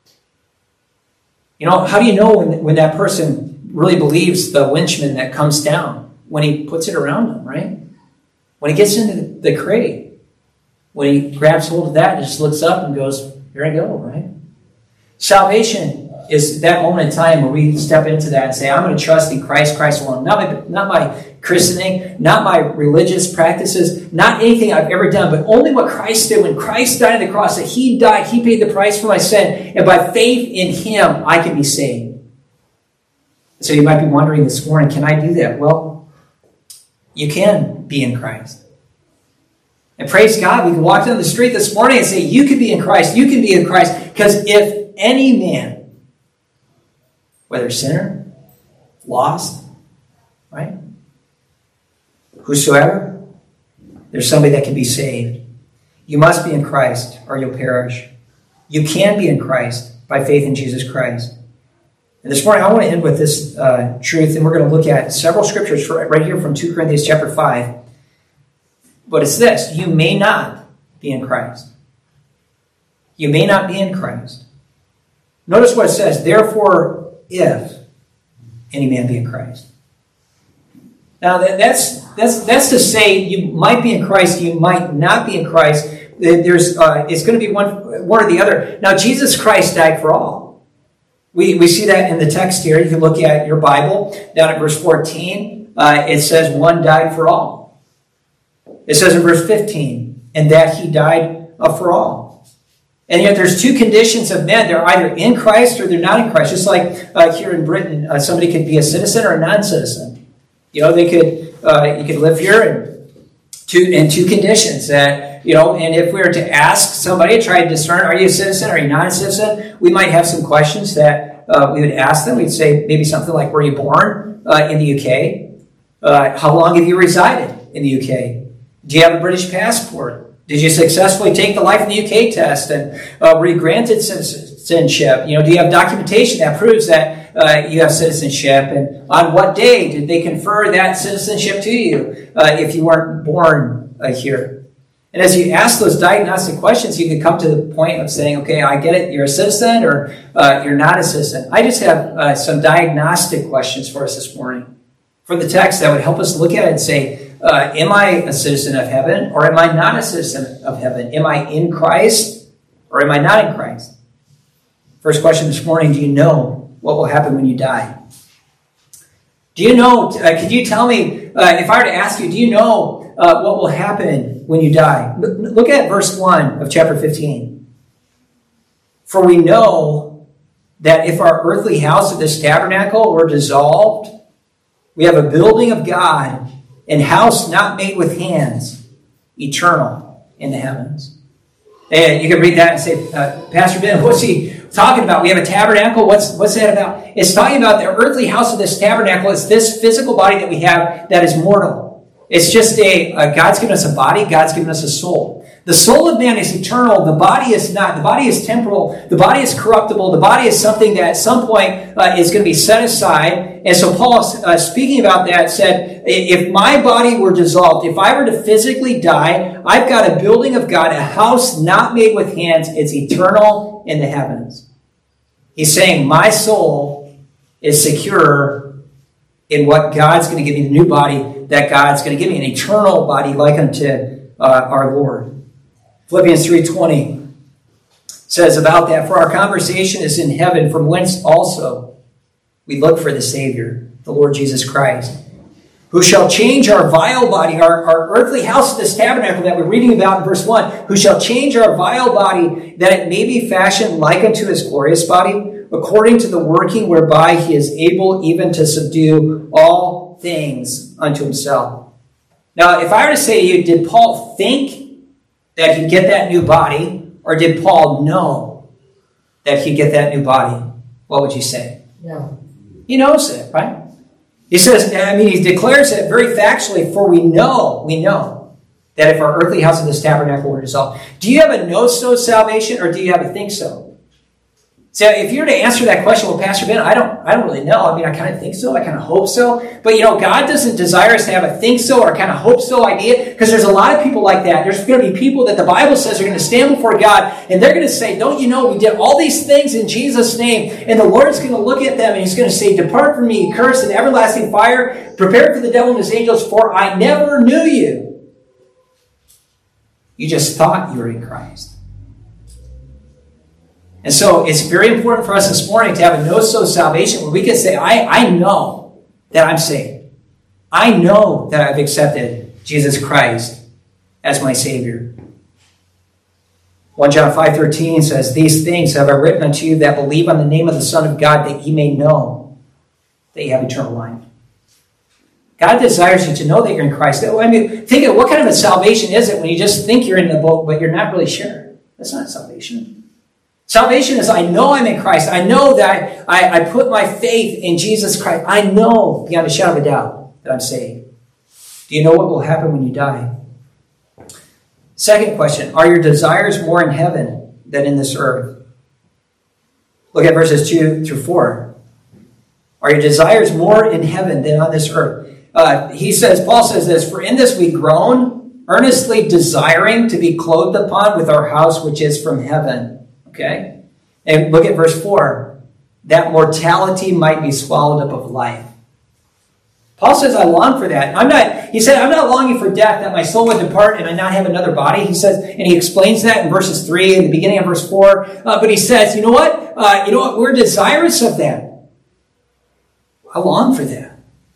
You know, how do you know when, when that person really believes the winchman that comes down? When he puts it around them, right? When he gets into the crate, when he grabs hold of that and just looks up and goes, here I go, right? Salvation is that moment in time where we step into that and say, I'm going to trust in Christ, Christ alone. Not my, not my christening, not my religious practices, not anything I've ever done, but only what Christ did. When Christ died on the cross, that he died, he paid the price for my sin, and by faith in him, I can be saved. So you might be wondering this morning, can I do that? Well, you can be in Christ. And praise God, we can walk down the street this morning and say, you can be in Christ, you can be in Christ, because if any man, whether sinner, lost, right? Whosoever, there's somebody that can be saved. You must be in Christ or you'll perish. You can be in Christ by faith in Jesus Christ. And this morning I want to end with this uh, truth, and we're going to look at several scriptures for, right here from Second Corinthians chapter five. But it's this: you may not be in Christ. You may not be in Christ. Notice what it says, therefore, if any man be in Christ. Now that, that's that's that's to say you might be in Christ, you might not be in Christ. There's uh, it's going to be one one or the other. Now Jesus Christ died for all. We we see that in the text here. You can look at your Bible down at verse fourteen. Uh, it says one died for all. It says in verse fifteen, and that he died uh, for all. And yet there's two conditions of men. They're either in Christ or they're not in Christ. Just like uh, here in Britain, uh, somebody could be a citizen or a non-citizen. You know, they could uh, you could live here in two, in two conditions. That, you know, and if we were to ask somebody, try to discern, are you a citizen, are you not a citizen? We might have some questions that uh, we would ask them. We'd say maybe something like, were you born uh, in the U K? Uh, how long have you resided in the U K? Do you have a British passport? Did you successfully take the Life in the U K test and uh, were you granted citizenship? You know, do you have documentation that proves that uh, you have citizenship? And on what day did they confer that citizenship to you uh, if you weren't born uh, here? And as you ask those diagnostic questions, you can come to the point of saying, okay, I get it, you're a citizen or uh, you're not a citizen. I just have uh, some diagnostic questions for us this morning from the text that would help us look at it and say, Uh, am I a citizen of heaven or am I not a citizen of heaven? Am I in Christ or am I not in Christ? First question this morning, do you know what will happen when you die? Do you know, uh, could you tell me, uh, if I were to ask you, do you know uh, what will happen when you die? Look at verse one of chapter fifteen. For we know that if our earthly house of this tabernacle were dissolved, we have a building of God, and house not made with hands, eternal in the heavens. And you can read that and say, uh, Pastor Ben, what's he talking about? We have a tabernacle. What's what's that about? It's talking about the earthly house of this tabernacle. It's this physical body that we have that is mortal. It's just a, uh, God's given us a body. God's given us a soul. The soul of man is eternal. The body is not. The body is temporal. The body is corruptible. The body is something that at some point uh, is going to be set aside. And so Paul, uh, speaking about that, said, if my body were dissolved, if I were to physically die, I've got a building of God, a house not made with hands. It's eternal in the heavens. He's saying my soul is secure in what God's going to give me, the new body that God's going to give me, an eternal body like unto uh, our Lord. Philippians three twenty says about that, for our conversation is in heaven, from whence also we look for the Savior, the Lord Jesus Christ, who shall change our vile body, our, our earthly house, this tabernacle that we're reading about in verse one, who shall change our vile body, that it may be fashioned like unto his glorious body, according to the working whereby he is able even to subdue all things unto himself. Now, if I were to say to you, did Paul think that he'd get that new body, or did Paul know that he'd get that new body? What would you say? Yeah. He knows it, right? He says, I mean, he declares it very factually, for we know, we know that if our earthly house of this tabernacle were dissolved. Do you have a know-so salvation, or do you have a think-so? So if you were to answer that question, well, Pastor Ben, I don't I don't really know. I mean, I kind of think so. I kind of hope so. But, you know, God doesn't desire us to have a think so or kind of hope so idea, because there's a lot of people like that. There's going to be people that the Bible says are going to stand before God, and they're going to say, don't you know, we did all these things in Jesus' name, and the Lord's going to look at them, and he's going to say, depart from me, cursed, in everlasting fire, prepared for the devil and his angels, for I never knew you. You just thought you were in Christ. And so it's very important for us this morning to have a know-so salvation where we can say, I, I know that I'm saved. I know that I've accepted Jesus Christ as my Savior. First John five thirteen says, these things have I written unto you that believe on the name of the Son of God, that ye may know that you have eternal life. God desires you to know that you're in Christ. I mean, think of what kind of a salvation is it when you just think you're in the boat, but you're not really sure? That's not salvation. Salvation is, I know I'm in Christ. I know that I, I put my faith in Jesus Christ. I know beyond a shadow of a doubt that I'm saved. Do you know what will happen when you die? Second question, are your desires more in heaven than in this earth? Look at verses two through four. Are your desires more in heaven than on this earth? Uh, he says, Paul says this, for in this we groan, earnestly desiring to be clothed upon with our house which is from heaven. Okay? And look at verse four. That mortality might be swallowed up of life. Paul says, I long for that. I'm not, he said, I'm not longing for death, that my soul would depart and I not have another body. He says, and he explains that in verses three and the beginning of verse four. Uh, but he says, you know what? Uh, you know what? We're desirous of that. I long for that.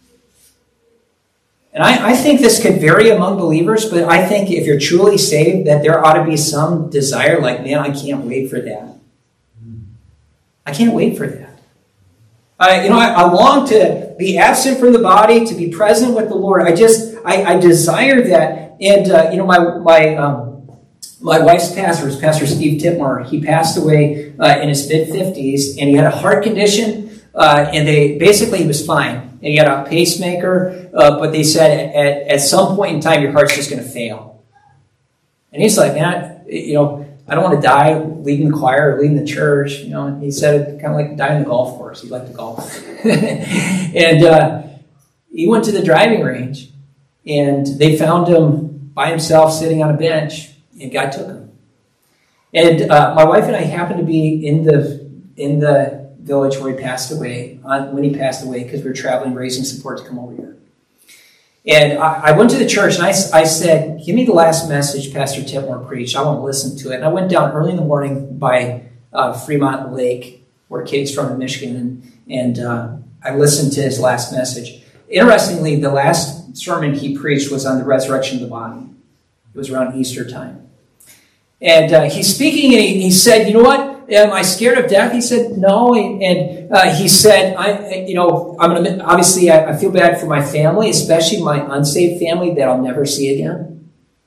And I, I think this could vary among believers, but I think if you're truly saved, that there ought to be some desire like, man, I can't wait for that. I can't wait for that. I, you know, I, I long to be absent from the body, to be present with the Lord. I just, I, I desire that. And, uh, you know, my my um, my wife's pastor is Pastor Steve Titmore. He passed away uh, in his mid-fifties, and he had a heart condition, uh, and they basically he was fine. And he had a pacemaker, uh, but they said at, at some point in time, your heart's just going to fail. And he's like, man, I, you know, I don't want to die leading the choir or leading the church. You know, and he said, kind of like dying on the golf course. He liked to golf. and uh, he went to the driving range, and they found him by himself sitting on a bench, and God took him. And uh, my wife and I happened to be in the in the village where he passed away, on, when he passed away, because we were traveling, raising support to come over here. And I, I went to the church, and I, I said, give me the last message Pastor Titmore preached. I want to listen to it. And I went down early in the morning by uh, Fremont Lake, where Katie's from in Michigan, and, and uh, I listened to his last message. Interestingly, the last sermon he preached was on the resurrection of the body. It was around Easter time. And uh, he's speaking, and he, he said, you know what? Am I scared of death? He said, no. And, and uh, he said, I, you know, I'm going to, obviously, I, I feel bad for my family, especially my unsaved family that I'll never see again.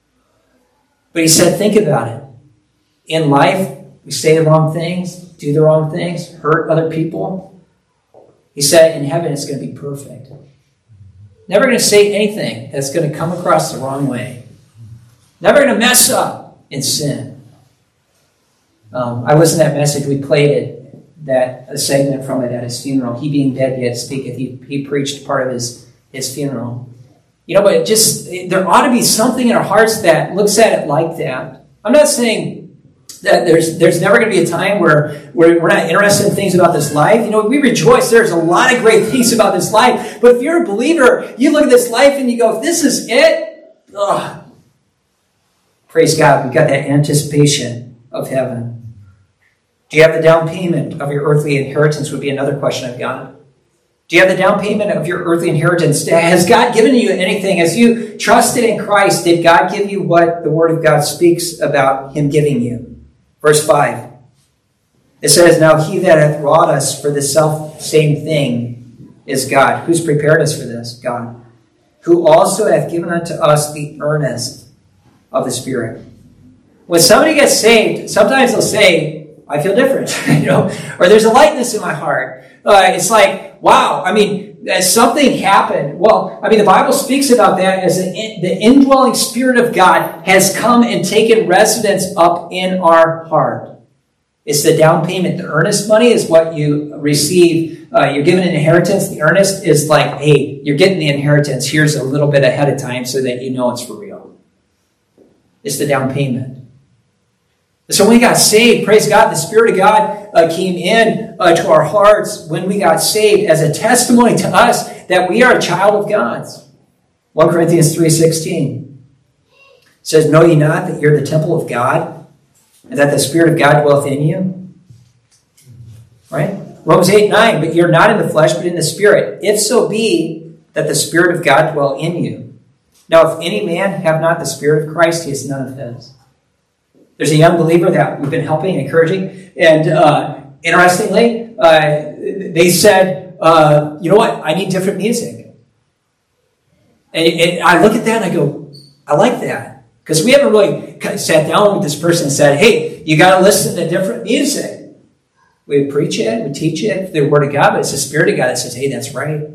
But he said, think about it. In life, we say the wrong things, do the wrong things, hurt other people. He said, in heaven, it's going to be perfect. Never going to say anything that's going to come across the wrong way. Never going to mess up in sin. Um, I listened to that message. We played it, that a segment from it at his funeral. He being dead yet speaketh. He, he preached part of his, his funeral. You know, but it just, it, there ought to be something in our hearts that looks at it like that. I'm not saying that there's there's never going to be a time where, where we're not interested in things about this life. You know, we rejoice. There's a lot of great things about this life. But if you're a believer, you look at this life and you go, if this is it, ugh. Praise God, we've got that anticipation of heaven. Do you have the down payment of your earthly inheritance would be another question I've got. Do you have the down payment of your earthly inheritance? Has God given you anything? As you trusted in Christ, did God give you what the Word of God speaks about Him giving you? Verse five. It says, now he that hath wrought us for the self same thing is God. Who's prepared us for this? God. Who also hath given unto us the earnest of the Spirit. When somebody gets saved, sometimes they'll say, I feel different, you know, or there's a lightness in my heart. Uh, it's like, wow, I mean, as something happened. Well, I mean, the Bible speaks about that as the, the indwelling Spirit of God has come and taken residence up in our heart. It's the down payment. The earnest money is what you receive. Uh, you're given an inheritance. The earnest is like, hey, you're getting the inheritance. Here's a little bit ahead of time so that you know it's for real. It's the down payment. So when we got saved, praise God, the Spirit of God uh, came in uh, to our hearts when we got saved as a testimony to us that we are a child of God's. First Corinthians three sixteen says, know ye not that you're the temple of God and that the Spirit of God dwelleth in you? Right? Romans eight nine, but you're not in the flesh, but in the Spirit. If so be that the Spirit of God dwell in you. Now, if any man have not the Spirit of Christ, he is none of his. There's a young believer that we've been helping and encouraging. And uh, interestingly, uh, they said, uh, you know what? I need different music. And, and I look at that and I go, I like that. Because we haven't really sat down with this person and said, hey, you got to listen to different music. We preach it, we teach it, the Word of God, but it's the Spirit of God that says, hey, that's right.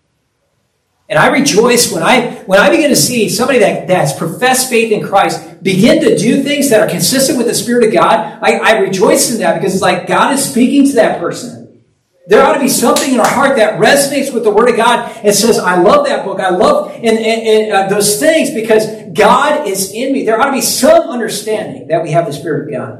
And I rejoice when I when I begin to see somebody that, that has professed faith in Christ begin to do things that are consistent with the Spirit of God. I, I rejoice in that because it's like God is speaking to that person. There ought to be something in our heart that resonates with the Word of God and says, I love that book. I love and, and, and uh, those things because God is in me. There ought to be some understanding that we have the Spirit of God.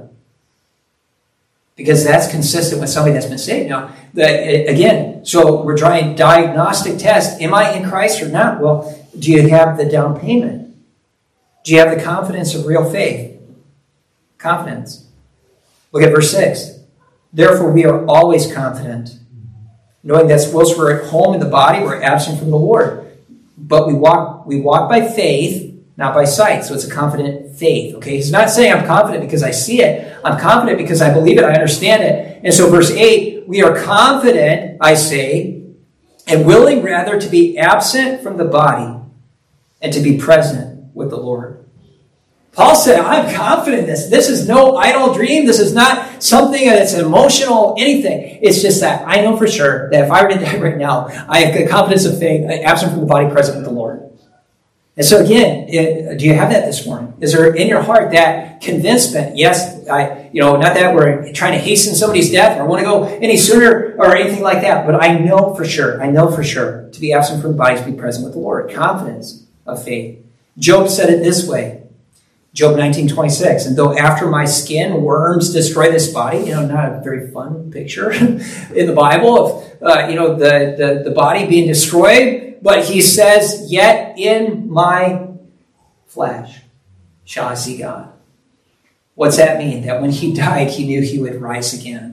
Because that's consistent with somebody that's been saved. Now, the, again, so we're trying diagnostic test. Am I in Christ or not? Well, do you have the down payment? Do you have the confidence of real faith? Confidence. Look at verse six. Therefore, we are always confident, knowing that whilst we're at home in the body, we're absent from the Lord. But we walk, we walk by faith, not by sight. So it's a confident faith. Okay, he's not saying I'm confident because I see it. I'm confident because I believe it. I understand it. And so verse eight, we are confident, I say, and willing rather to be absent from the body and to be present with the Lord. Paul said, I'm confident in this. This is no idle dream. This is not something that's emotional, anything. It's just that I know for sure that if I were to die right now, I have the confidence of faith, absent from the body, present with the Lord. And so again, it, do you have that this morning? Is there in your heart that convincement? Yes, I, you know, not that we're trying to hasten somebody's death or want to go any sooner or anything like that, but I know for sure, I know for sure to be absent from the body, to be present with the Lord. Confidence of faith. Job said it this way. Job nineteen twenty-six, and though after my skin worms destroy this body, you know, not a very fun picture in the Bible of, uh, you know, the, the, the body being destroyed. But he says, yet in my flesh shall I see God. What's that mean? That when he died, he knew he would rise again.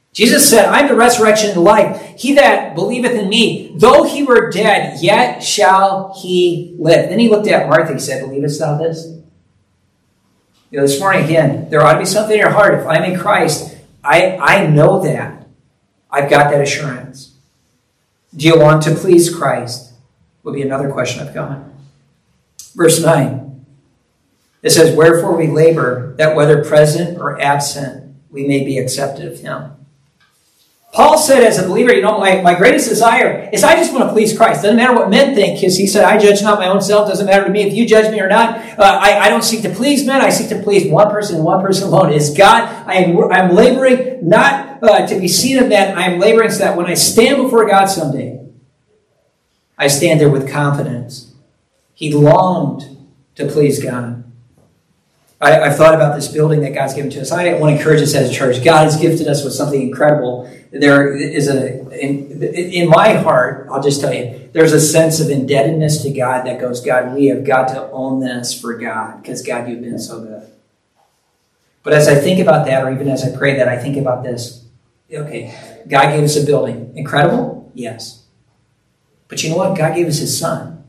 Jesus said, I'm the resurrection and the life. He that believeth in me, though he were dead, yet shall he live. Then he looked at Martha, he said, believest thou this? You know, this morning again, there ought to be something in your heart. If I'm in Christ, I, I know that. I've got that assurance. Do you want to please Christ? Will be another question I've got. Verse nine. It says, wherefore we labor, that whether present or absent, we may be accepted of him. Paul said as a believer, you know, my, my greatest desire is I just want to please Christ. Doesn't matter what men think, because he said, I judge not my own self. Doesn't matter to me if you judge me or not. Uh, I, I don't seek to please men. I seek to please one person and one person alone. It is God. I am I'm laboring not uh, to be seen of men. I am laboring so that when I stand before God someday, I stand there with confidence. He longed to please God. I, I've thought about this building that God's given to us. I want to encourage us as a church. God has gifted us with something incredible. There is a, in, in my heart, I'll just tell you, there's a sense of indebtedness to God that goes, God, we have got to own this for God, because God, you've been so good. But as I think about that, or even as I pray that, I think about this. Okay, God gave us a building. Incredible? Yes. But you know what? God gave us his son.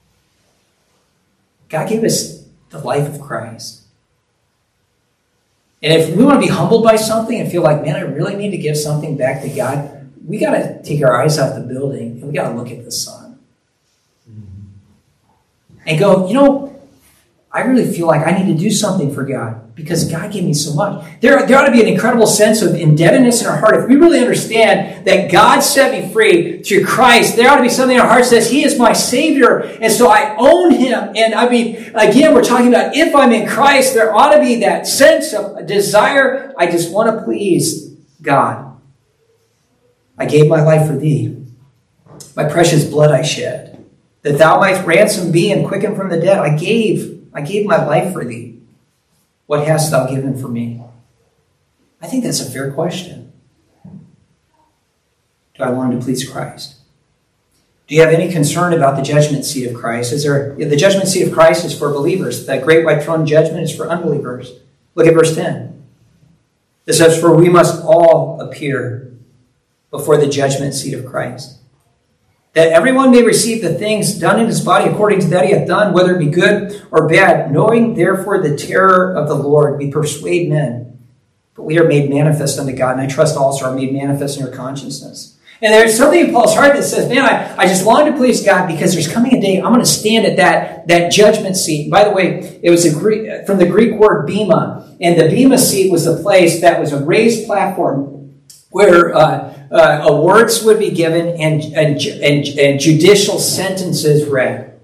God gave us the life of Christ. And if we want to be humbled by something and feel like, man, I really need to give something back to God, we got to take our eyes off the building and we got to look at the Son. And go, you know, I really feel like I need to do something for God because God gave me so much. There, there ought to be an incredible sense of indebtedness in our heart. If we really understand that God set me free through Christ, there ought to be something in our heart that says, he is my Savior, and so I own him. And I mean, again, we're talking about if I'm in Christ, there ought to be that sense of a desire. I just want to please God. I gave my life for thee. My precious blood I shed, that thou mightst ransom me and quicken from the dead. I gave, I gave my life for thee. What hast thou given for me? I think that's a fair question. Do I want to please Christ? Do you have any concern about the judgment seat of Christ? Is there the judgment seat of Christ is for believers. That great white throne judgment is for unbelievers. Look at verse ten. It says, for we must all appear before the judgment seat of Christ, that everyone may receive the things done in his body according to that he hath done, whether it be good or bad. Knowing therefore the terror of the Lord, we persuade men, but we are made manifest unto God, and I trust also are made manifest in your consciousness. And there's something in Paul's heart that says, man, I, I just long to please God because there's coming a day I'm going to stand at that, that judgment seat. By the way, it was a Greek, from the Greek word bema, and the bema seat was the place that was a raised platform where uh, uh, awards would be given and, and, and, and judicial sentences read.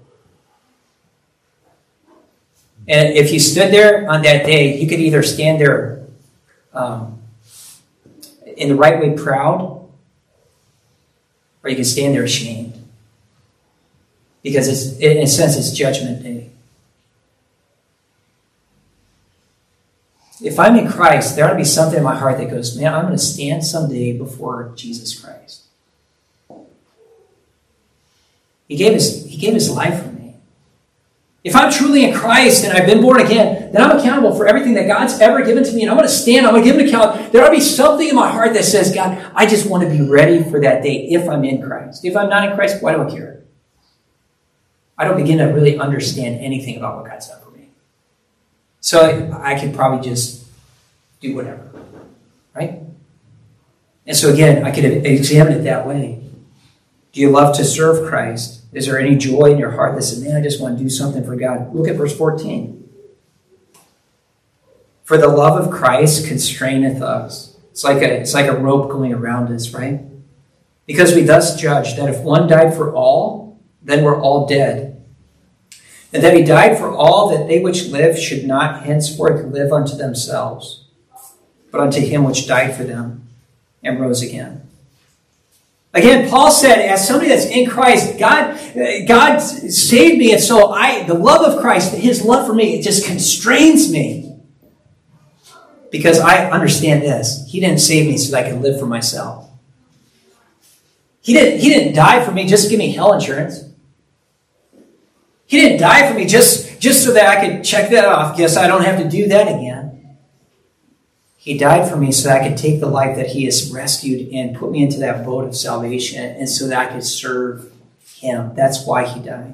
And if you stood there on that day, you could either stand there um, in the right way proud, or you can stand there ashamed. Because it's, in a sense, it's judgment day. If I'm in Christ, there ought to be something in my heart that goes, man, I'm going to stand someday before Jesus Christ. He gave his, he gave his life for me. If I'm truly in Christ and I've been born again, then I'm accountable for everything that God's ever given to me. And I'm going to stand, I'm going to give an account. There ought to be something in my heart that says, God, I just want to be ready for that day if I'm in Christ. If I'm not in Christ, why do I care? I don't begin to really understand anything about what God's done for me. So I, I could probably just do whatever, right? And so again, I could examine it that way. Do you love to serve Christ? Is there any joy in your heart that says, man, I just want to do something for God? Look at verse fourteen. For the love of Christ constraineth us. It's like a, it's like a rope going around us, right? Because we thus judge that if one died for all, then we're all dead. And that he died for all, that they which live should not henceforth live unto themselves, but unto him which died for them and rose again. Again, Paul said, as somebody that's in Christ, God, God saved me, and so I, the love of Christ, his love for me, it just constrains me. Because I understand this. He didn't save me so that I could live for myself. He didn't, he didn't die for me just to give me hell insurance. He didn't die for me just, just so that I could check that off. Guess I don't have to do that again. He died for me so that I could take the life that he has rescued and put me into that boat of salvation, and so that I could serve him. That's why he died.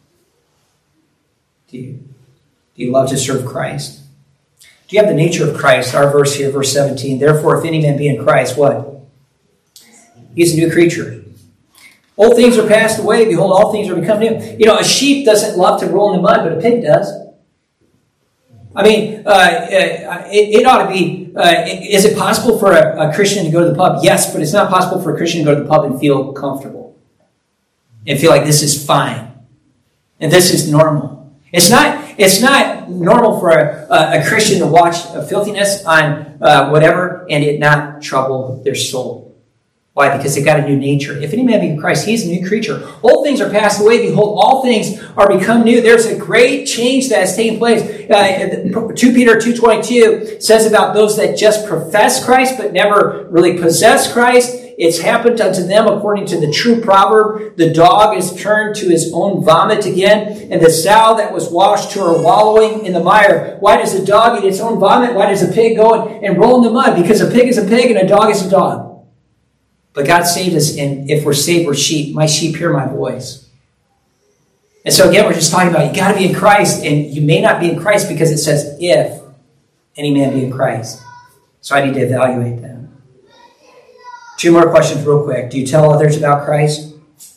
Do you, do you love to serve Christ? Do you have the nature of Christ? Our verse here, verse seventeen. Therefore, if any man be in Christ, what? He's a new creature. Old things are passed away. Behold, all things are become new. You know, a sheep doesn't love to roll in the mud, but a pig does. I mean, uh, it, it ought to be, uh, is it possible for a, a Christian to go to the pub? Yes, but it's not possible for a Christian to go to the pub and feel comfortable and feel like this is fine and this is normal. It's not It's not normal for a, a Christian to watch a filthiness on uh, whatever and it not trouble their soul. Why? Because they got a new nature. If any man be in Christ, he is a new creature. Old things are passed away. Behold, all things are become new. There's a great change that has taken place. Uh, Second Peter two twenty-two says about those that just profess Christ but never really possess Christ. It's happened unto them according to the true proverb. The dog is turned to his own vomit again, and the sow that was washed to her wallowing in the mire. Why does a dog eat its own vomit? Why does a pig go and roll in the mud? Because a pig is a pig and a dog is a dog. But God saved us, and if we're saved, we're sheep. My sheep hear my voice. And so again, we're just talking about you got to be in Christ, and you may not be in Christ because it says, if any man be in Christ. So I need to evaluate that. Two more questions real quick. Do you tell others about Christ?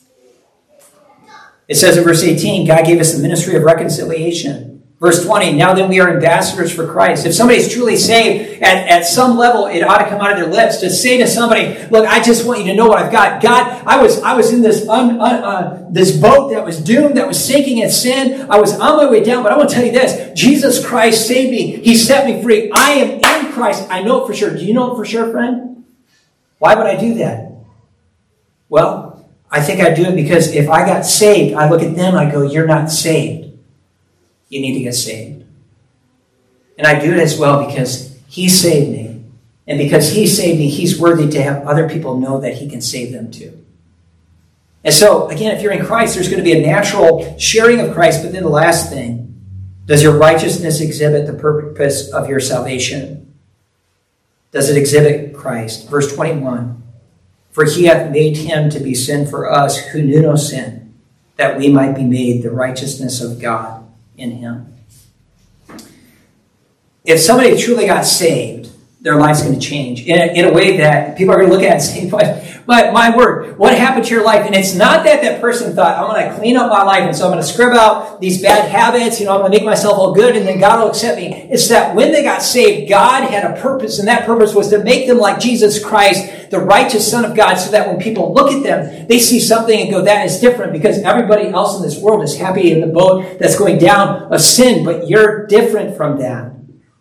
It says in verse eighteen, God gave us the ministry of reconciliation. Verse twenty, now then we are ambassadors for Christ. If somebody's truly saved, at, at some level, it ought to come out of their lips to say to somebody, look, I just want you to know what I've got. God, I was I was in this un, un, uh, this boat that was doomed, that was sinking in sin. I was on my way down, but I want to tell you this. Jesus Christ saved me. He set me free. I am in Christ. I know it for sure. Do you know it for sure, friend? Why would I do that? Well, I think I do it because if I got saved, I look at them, I go, you're not saved. You need to get saved. And I do it as well because he saved me. And because he saved me, he's worthy to have other people know that he can save them too. And so, again, if you're in Christ, there's going to be a natural sharing of Christ. But then the last thing, does your righteousness exhibit the purpose of your salvation? Does it exhibit Christ? Verse twenty-one, for he hath made him to be sin for us who knew no sin, that we might be made the righteousness of God in him. If somebody truly got saved, their life's going to change in a, in a way that people are going to look at and say, but, but my word, what happened to your life? And it's not that that person thought, I'm going to clean up my life, and so I'm going to scrub out these bad habits, you know, I'm going to make myself all good, and then God will accept me. It's that when they got saved, God had a purpose, and that purpose was to make them like Jesus Christ, the righteous Son of God, so that when people look at them, they see something and go, that is different, because everybody else in this world is happy in the boat that's going down of sin, but you're different from that.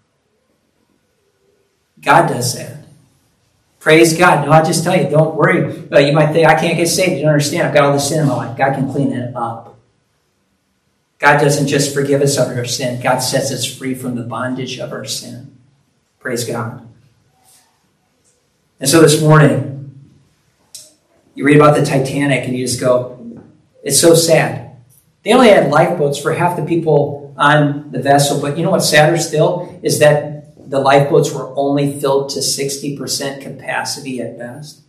God does that. Praise God. No, I'll just tell you, don't worry. Uh, you might think, I can't get saved. You don't understand. I've got all this sin in my life. God can clean it up. God doesn't just forgive us of our sin. God sets us free from the bondage of our sin. Praise God. And so this morning, you read about the Titanic and you just go, it's so sad. They only had lifeboats for half the people on the vessel. But you know what's sadder still is that the lifeboats were only filled to sixty percent capacity at best.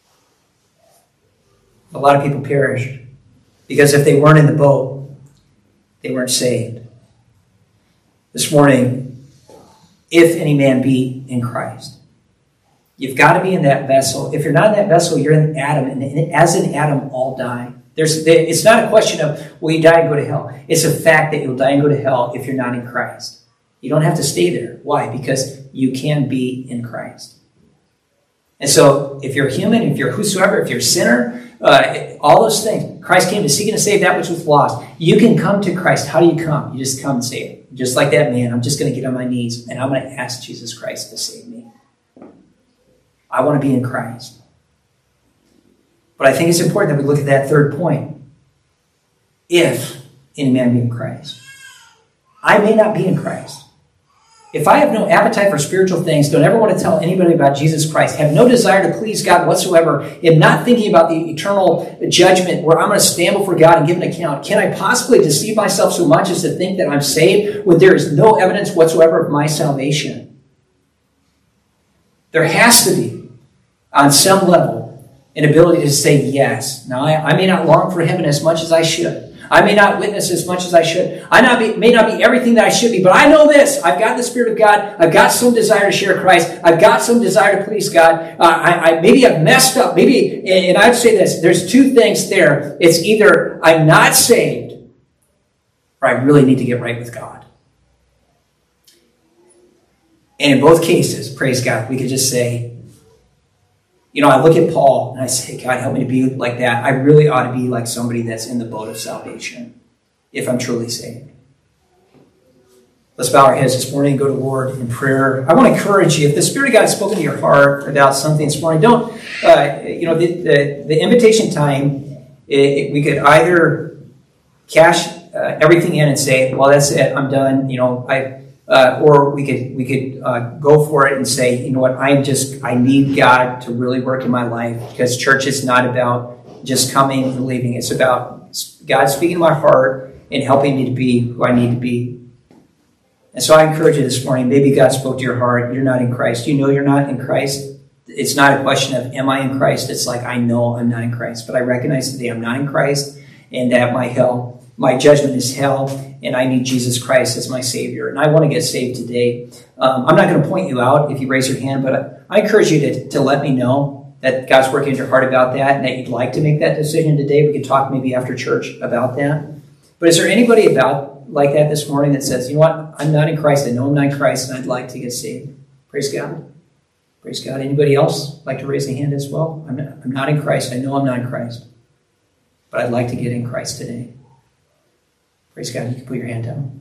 A lot of people perished because if they weren't in the boat, they weren't saved. This morning, if any man be in Christ, you've got to be in that vessel. If you're not in that vessel, you're in Adam, and as in Adam, all die. There's, it's not a question of, will you die and go to hell? It's a fact that you'll die and go to hell if you're not in Christ. You don't have to stay there. Why? Because you can be in Christ. And so if you're human, if you're whosoever, if you're a sinner, uh, all those things, Christ came to seek and to save that which was lost. You can come to Christ. How do you come? You just come and say it. Just like that man, I'm just going to get on my knees and I'm going to ask Jesus Christ to save me. I want to be in Christ. But I think it's important that we look at that third point. If any man be in Christ. I may not be in Christ. If I have no appetite for spiritual things, don't ever want to tell anybody about Jesus Christ, have no desire to please God whatsoever, am not thinking about the eternal judgment where I'm going to stand before God and give an account, can I possibly deceive myself so much as to think that I'm saved when there is no evidence whatsoever of my salvation? There has to be, on some level, an ability to say yes. Now, I, I may not long for heaven as much as I should. I may not witness as much as I should. I not be, may not be everything that I should be, but I know this. I've got the Spirit of God. I've got some desire to share Christ. I've got some desire to please God. Uh, I, I maybe I've messed up. Maybe, and I'd say this, there's two things there. It's either I'm not saved or I really need to get right with God. And in both cases, praise God, we could just say, you know, I look at Paul and I say, God, help me to be like that. I really ought to be like somebody that's in the boat of salvation if I'm truly saved. Let's bow our heads this morning and go to the Lord in prayer. I want to encourage you, if the Spirit of God has spoken to your heart about something this morning, don't, uh, you know, the, the, the invitation time, it, it, we could either cash uh, everything in and say, well, that's it, I'm done, you know, I... Uh, or we could we could uh, go for it and say, you know what, I'm just, I need God to really work in my life, because church is not about just coming and leaving. It's about God speaking to my heart and helping me to be who I need to be. And so I encourage you this morning, maybe God spoke to your heart. You're not in Christ. You know you're not in Christ. It's not a question of, am I in Christ? It's like, I know I'm not in Christ, but I recognize today I'm not in Christ, and that my hell, my judgment is hell, and I need Jesus Christ as my Savior. And I want to get saved today. Um, I'm not going to point you out if you raise your hand, but I, I encourage you to, to let me know that God's working in your heart about that and that you'd like to make that decision today. We can talk maybe after church about that. But is there anybody about like that this morning that says, you know what, I'm not in Christ. I know I'm not in Christ, and I'd like to get saved. Praise God. Praise God. Anybody else like to raise a hand as well? I'm not, I'm not in Christ. I know I'm not in Christ, but I'd like to get in Christ today. Praise God. You can put your hand down.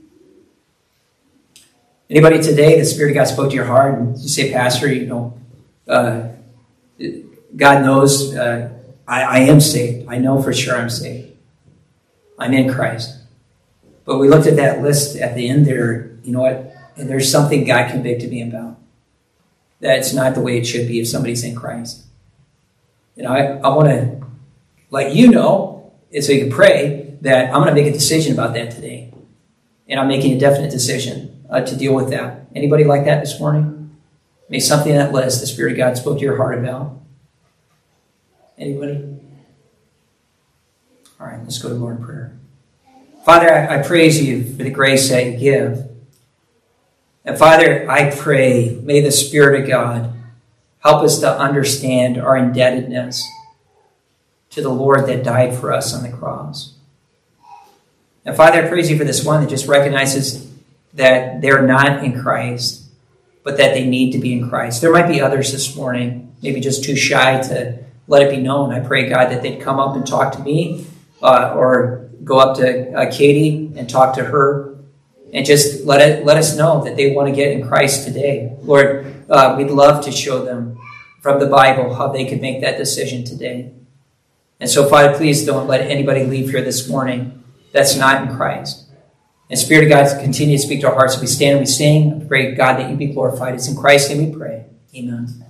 Anybody today, the Spirit of God spoke to your heart, and you say, Pastor, you know, uh, God knows uh, I, I am saved. I know for sure I'm saved. I'm in Christ. But we looked at that list at the end there, you know what, and there's something God convicted me about. That it's not the way it should be if somebody's in Christ. You know, I, I want to let you know, and so you can pray, that I'm going to make a decision about that today. And I'm making a definite decision uh, to deal with that. Anybody like that this morning? Maybe something on that list the Spirit of God spoke to your heart about. Anybody? All right, let's go to the Lord in prayer. Father, I, I praise you for the grace that you give. And Father, I pray, may the Spirit of God help us to understand our indebtedness to the Lord that died for us on the cross. And Father, I praise you for this one that just recognizes that they're not in Christ, but that they need to be in Christ. There might be others this morning, maybe just too shy to let it be known. I pray, God, that they'd come up and talk to me, uh, or go up to uh, Katie and talk to her, and just let it let us know that they want to get in Christ today. Lord, uh, we'd love to show them from the Bible how they could make that decision today. And so, Father, please don't let anybody leave here this morning that's not in Christ. And Spirit of God, continue to speak to our hearts. We stand and we sing. I pray, God, that you be glorified. It's in Christ's name we pray. Amen.